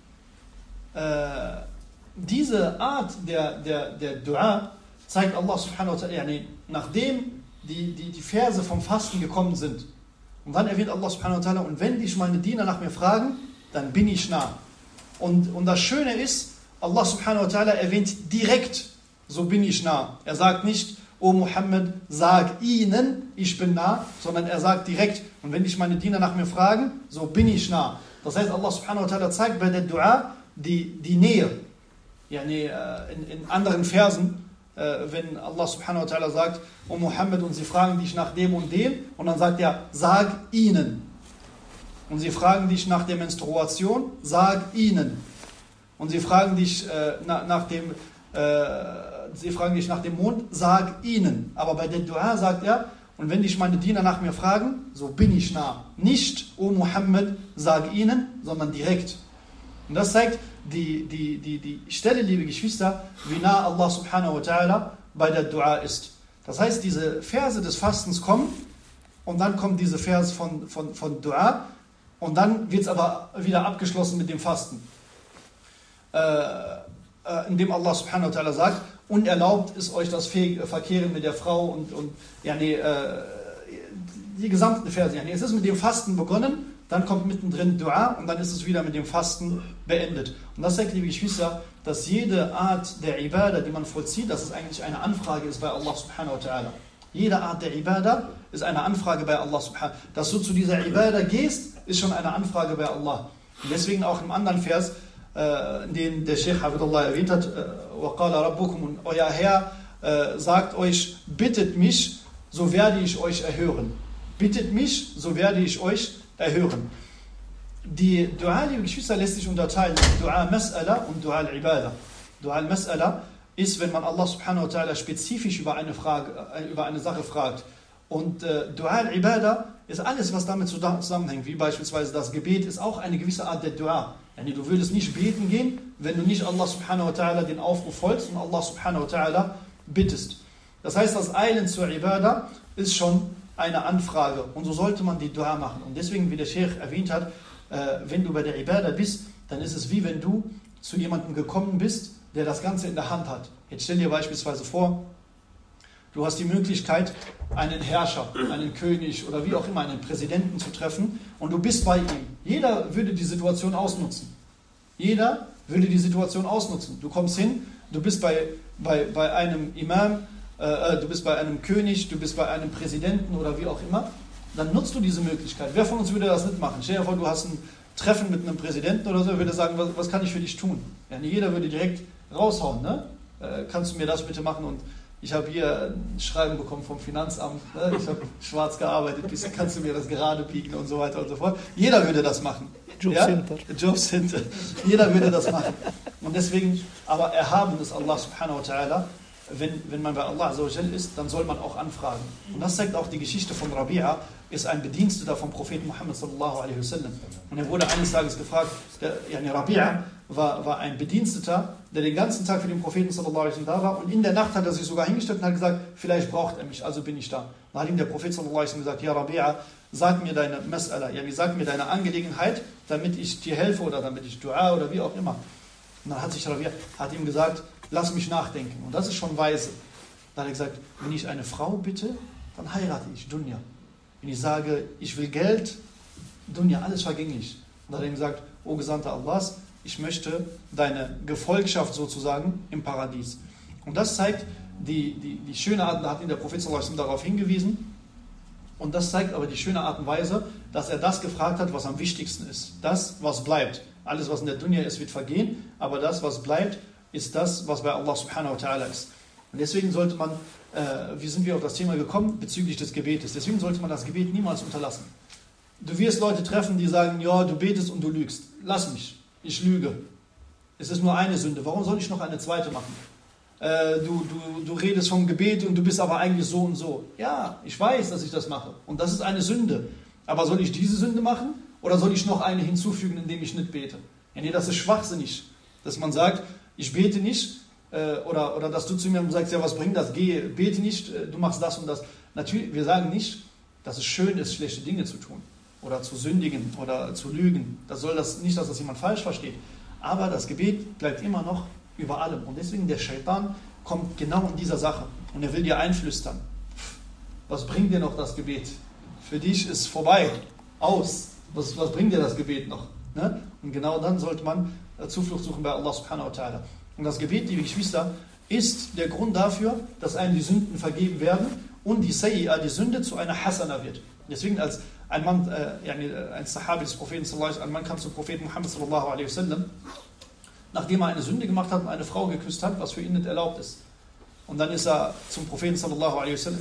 Speaker 2: Diese Art der Dua zeigt Allah subhanahu wa ta'ala, nachdem die Verse vom Fasten gekommen sind. Und dann erwähnt Allah subhanahu wa ta'ala, und wenn dich meine Diener nach mir fragen, dann bin ich nah. Und das Schöne ist, Allah subhanahu wa ta'ala erwähnt direkt, so bin ich nah. Er sagt nicht, O Muhammad, sag ihnen, ich bin nah, sondern er sagt direkt, und wenn dich meine Diener nach mir fragen, so bin ich nah. Das heißt, Allah subhanahu wa ta'ala zeigt bei der Dua die Nähe. In anderen Versen, wenn Allah subhanahu wa ta'ala sagt, O Muhammad, und sie fragen dich nach dem und dem, und dann sagt er, sag ihnen. Und sie fragen dich nach der Menstruation, sag ihnen. Und sie fragen dich nach dem Mond, sag ihnen. Aber bei der Dua sagt er, und wenn dich meine Diener nach mir fragen, so bin ich nah. Nicht, O Muhammad, sag ihnen, sondern direkt. Und das zeigt die Stelle, liebe Geschwister, wie nah Allah subhanahu wa ta'ala bei der Dua ist. Das heißt, diese Verse des Fastens kommen und dann kommt diese Vers von Dua und dann wird es aber wieder abgeschlossen mit dem Fasten. Indem Allah subhanahu wa ta'ala sagt, unerlaubt ist euch das Verkehren mit der Frau und die gesamten Verse. Es ist mit dem Fasten begonnen, dann kommt mittendrin Dua und dann ist es wieder mit dem Fasten beendet. Und das zeigt, liebe Geschwister, dass jede Art der Ibadah, die man vollzieht, dass es eigentlich eine Anfrage ist bei Allah subhanahu wa ta'ala. Jede Art der Ibadah ist eine Anfrage bei Allah subhanahu wa ta'ala. Dass du zu dieser Ibadah gehst, ist schon eine Anfrage bei Allah. Und deswegen auch im anderen Vers, den der Sheikh Hafidullah erwähnt hat, وَقَالَ رَبُّكُمْ, und euer Herr sagt euch, bittet mich, so werde ich euch erhören. Bittet mich, so werde ich euch erhören. Die Dua, liebe Geschwister, lässt sich unterteilen in Dua Mas'ala und Dua al-Ibadah. Dua al-Mas'ala ist, wenn man Allah subhanahu wa ta'ala spezifisch über eine Sache fragt. Und Dua al-Ibadah ist alles, was damit zusammenhängt, wie beispielsweise das Gebet ist auch eine gewisse Art der Dua. Yani du würdest nicht beten gehen, wenn du nicht Allah subhanahu wa ta'ala den Aufruf folgst und Allah subhanahu wa ta'ala bittest. Das heißt, das Eilen zur Ibadah ist schon eine Anfrage und so sollte man die Dua machen. Und deswegen, wie der Sheikh erwähnt hat, wenn du bei der Ibadah bist, dann ist es wie wenn du zu jemandem gekommen bist, der das Ganze in der Hand hat. Jetzt stell dir beispielsweise vor, du hast die Möglichkeit, einen Herrscher, einen König oder wie auch immer, einen Präsidenten zu treffen und du bist bei ihm. Jeder würde die Situation ausnutzen. Jeder würde die Situation ausnutzen. Du kommst hin, du bist bei einem Imam, du bist bei einem König, du bist bei einem Präsidenten oder wie auch immer, dann nutzt du diese Möglichkeit. Wer von uns würde das nicht machen? Stell dir vor, du hast ein Treffen mit einem Präsidenten oder so, würde sagen, was kann ich für dich tun? Ja, jeder würde direkt raushauen, ne? Kannst du mir das bitte machen? Und ich habe hier ein Schreiben bekommen vom Finanzamt, ne? Ich habe schwarz gearbeitet, kannst du mir das gerade biegen und so weiter und so fort. Jeder würde das machen.
Speaker 1: Jobcenter.
Speaker 2: Ja? Jobcenter. Jeder würde das machen. Und deswegen, aber erhaben ist Allah subhanahu wa ta'ala, wenn man bei Allah azza wa jal ist, dann soll man auch anfragen. Und das zeigt auch die Geschichte von Rabi'a, ist ein Bediensteter vom Propheten Muhammad sallallahu alaihi wasallam. Und er wurde eines Tages gefragt, Rabi'a war ein Bediensteter, der den ganzen Tag für den Propheten sallallahu alaihi wasallam da war und in der Nacht hat er sich sogar hingestellt und hat gesagt, vielleicht braucht er mich, also bin ich da. Dann hat ihm der Prophet sallallahu alaihi wasallam gesagt, ja Rabi'a, sag mir deine Mas'ala, sag mir deine Angelegenheit, damit ich dir helfe oder damit ich Dua oder wie auch immer. Und dann hat Rabi'a ihm gesagt, lass mich nachdenken. Und das ist schon weise. Dann hat er gesagt, wenn ich eine Frau bitte, dann heirate ich, Dunya. Wenn ich sage, ich will Geld, Dunya, alles vergänglich. Und dann hat er gesagt, O Gesandter Allahs, ich möchte deine Gefolgschaft sozusagen im Paradies. Und das zeigt die schöne Art, da hat ihn der Prophet sallallahu alaihi wasallam darauf hingewiesen. Und das zeigt aber die schöne Art und Weise, dass er das gefragt hat, was am wichtigsten ist. Das, was bleibt. Alles, was in der Dunya ist, wird vergehen, aber das, was bleibt, ist das, was bei Allah subhanahu wa ta'ala ist. Und deswegen sollte man, wie sind wir auf das Thema gekommen, bezüglich des Gebetes, deswegen sollte man das Gebet niemals unterlassen. Du wirst Leute treffen, die sagen, ja, du betest und du lügst. Lass mich, ich lüge. Es ist nur eine Sünde, warum soll ich noch eine zweite machen? Du redest vom Gebet und du bist aber eigentlich so und so. Ja, ich weiß, dass ich das mache und das ist eine Sünde. Aber soll ich diese Sünde machen oder soll ich noch eine hinzufügen, indem ich nicht bete? Ja, nee, das ist schwachsinnig, dass man sagt, ich bete nicht, oder dass du zu mir sagst, ja, was bringt das? Bete nicht, du machst das und das. Natürlich, wir sagen nicht, dass es schön ist, schlechte Dinge zu tun oder zu sündigen oder zu lügen. Das soll das nicht, dass das jemand falsch versteht. Aber das Gebet bleibt immer noch über allem. Und deswegen der Shaitan kommt genau in dieser Sache und er will dir einflüstern. Was bringt dir noch das Gebet? Für dich ist vorbei, aus. Was bringt dir das Gebet noch? Ne? Und genau dann sollte man Zuflucht suchen bei Allah subhanahu wa ta'ala. Und das Gebet, liebe Geschwister, ist der Grund dafür, dass einem die Sünden vergeben werden und die Sayyi'a, die Sünde, zu einer Hasana wird. Deswegen als ein Mann, ein Sahabi des Propheten sallallahu alaihi wasallam, ein Mann kam zum Propheten Muhammad sallallahu alaihi wasallam, nachdem er eine Sünde gemacht hat und eine Frau geküsst hat, was für ihn nicht erlaubt ist. Und dann ist er zum Propheten sallallahu alaihi wasallam,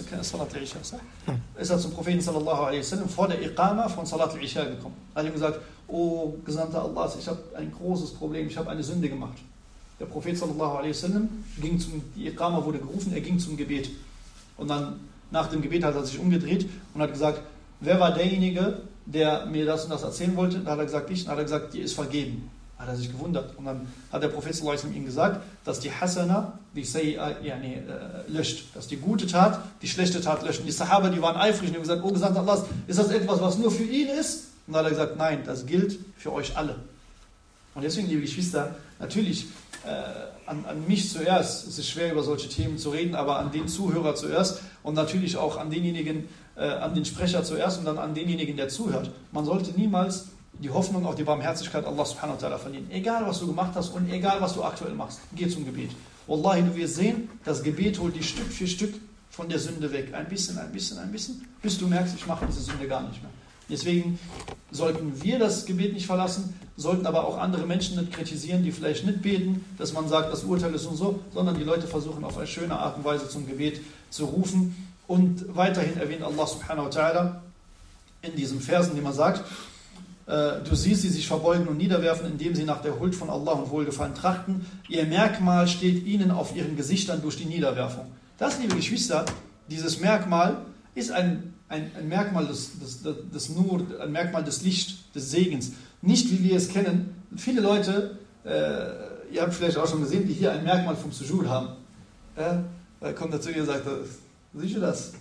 Speaker 2: vor der Iqama von Salat al-Isha gekommen. Er hat ihm gesagt, O Gesandter Allahs, ich habe ein großes Problem, ich habe eine Sünde gemacht. Der Prophet sallallahu alaihi wasallam die Iqama wurde gerufen, er ging zum Gebet. Und dann nach dem Gebet hat er sich umgedreht und hat gesagt, wer war derjenige, der mir das und das erzählen wollte? Da hat er gesagt, ich. Dann hat er gesagt, dir ist vergeben. Hat er sich gewundert. Und dann hat der Prophet sallallahu alaihi wasallam ihm gesagt, dass die Hasana, die Sayyi'a, löscht. Dass die gute Tat, die schlechte Tat löscht. Und die Sahaba, die waren eifrig und haben gesagt, oh Gesandter Allahs, ist das etwas, was nur für ihn ist? Und dann hat er gesagt, nein, das gilt für euch alle. Und deswegen, liebe Geschwister, natürlich an mich zuerst, es ist schwer über solche Themen zu reden, aber an den Zuhörer zuerst und natürlich auch an denjenigen, an den Sprecher zuerst und dann an denjenigen, der zuhört. Man sollte niemals die Hoffnung auf die Barmherzigkeit Allah subhanahu wa ta'ala verlieren. Egal, was du gemacht hast und egal, was du aktuell machst, geh zum Gebet. Wallahi, du wirst sehen, das Gebet holt dich Stück für Stück von der Sünde weg. Ein bisschen, bis du merkst, ich mache diese Sünde gar nicht mehr. Deswegen sollten wir das Gebet nicht verlassen, sollten aber auch andere Menschen nicht kritisieren, die vielleicht nicht beten, dass man sagt, das Urteil ist und so, sondern die Leute versuchen auf eine schöne Art und Weise zum Gebet zu rufen. Und weiterhin erwähnt Allah subhanahu wa ta'ala in diesen Versen, die man sagt, Du siehst sie sich verbeugen und niederwerfen, indem sie nach der Huld von Allah und Wohlgefallen trachten. Ihr Merkmal steht ihnen auf ihren Gesichtern durch die Niederwerfung. Das, liebe Geschwister, dieses Merkmal ist ein Merkmal des Nur, ein Merkmal des Licht, des Segens. Nicht, wie wir es kennen. Viele Leute, ihr habt vielleicht auch schon gesehen, die hier ein Merkmal vom Sujud haben. Da kommt er zu dir und sagt, siehst du das?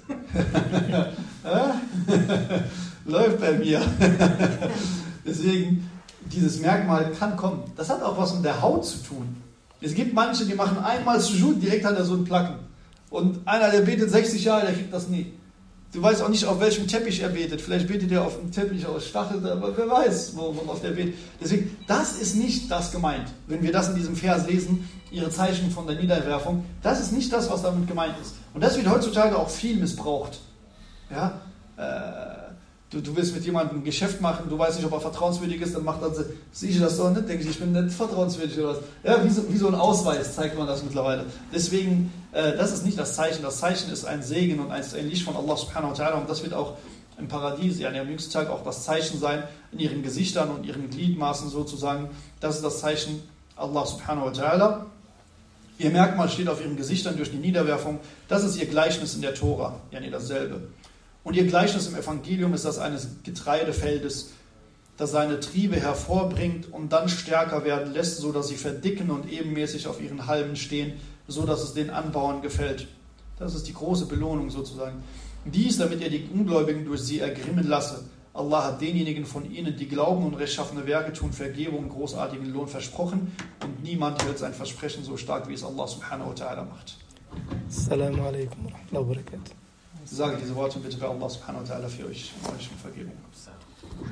Speaker 2: Läuft bei mir. Deswegen, dieses Merkmal kann kommen. Das hat auch was mit der Haut zu tun. Es gibt manche, die machen einmal Sujud, direkt hat er so einen Placken. Und einer, der betet 60 Jahre, der kriegt das nie. Du weißt auch nicht, auf welchem Teppich er betet. Vielleicht betet er auf einem Teppich aus Stachel, aber wer weiß, worauf der betet. Deswegen, das ist nicht das gemeint. Wenn wir das in diesem Vers lesen, ihre Zeichen von der Niederwerfung, das ist nicht das, was damit gemeint ist. Und das wird heutzutage auch viel missbraucht. Ja? Du willst mit jemandem ein Geschäft machen, du weißt nicht, ob er vertrauenswürdig ist, dann macht er, sehe ich das doch nicht, denke ich bin nicht vertrauenswürdig oder was. Ja, wie so ein Ausweis zeigt man das mittlerweile. Deswegen, das ist nicht das Zeichen. Das Zeichen ist ein Segen und ein Licht von Allah subhanahu wa ta'ala und das wird auch im Paradies, ja, am jüngsten Tag auch das Zeichen sein, in ihren Gesichtern und ihren Gliedmaßen sozusagen. Das ist das Zeichen Allah subhanahu wa ta'ala. Ihr Merkmal steht auf ihren Gesichtern durch die Niederwerfung. Das ist ihr Gleichnis in der Tora, ja, nee, dasselbe. Und ihr Gleichnis im Evangelium ist das eines Getreidefeldes, das seine Triebe hervorbringt und dann stärker werden lässt, so dass sie verdicken und ebenmäßig auf ihren Halmen stehen, so dass es den Anbauern gefällt. Das ist die große Belohnung sozusagen. Dies, damit er die Ungläubigen durch sie ergrimmen lasse. Allah hat denjenigen von ihnen, die glauben und rechtschaffene Werke tun, Vergebung und großartigen Lohn versprochen und niemand hält sein Versprechen so stark, wie es Allah subhanahu wa ta'ala macht.
Speaker 1: Assalamu alaikum wa rahmatullahi wa barakatuh.
Speaker 2: Ich sage diese Worte bitte bei Allah subhanahu wa ta'ala für euch um Vergebung.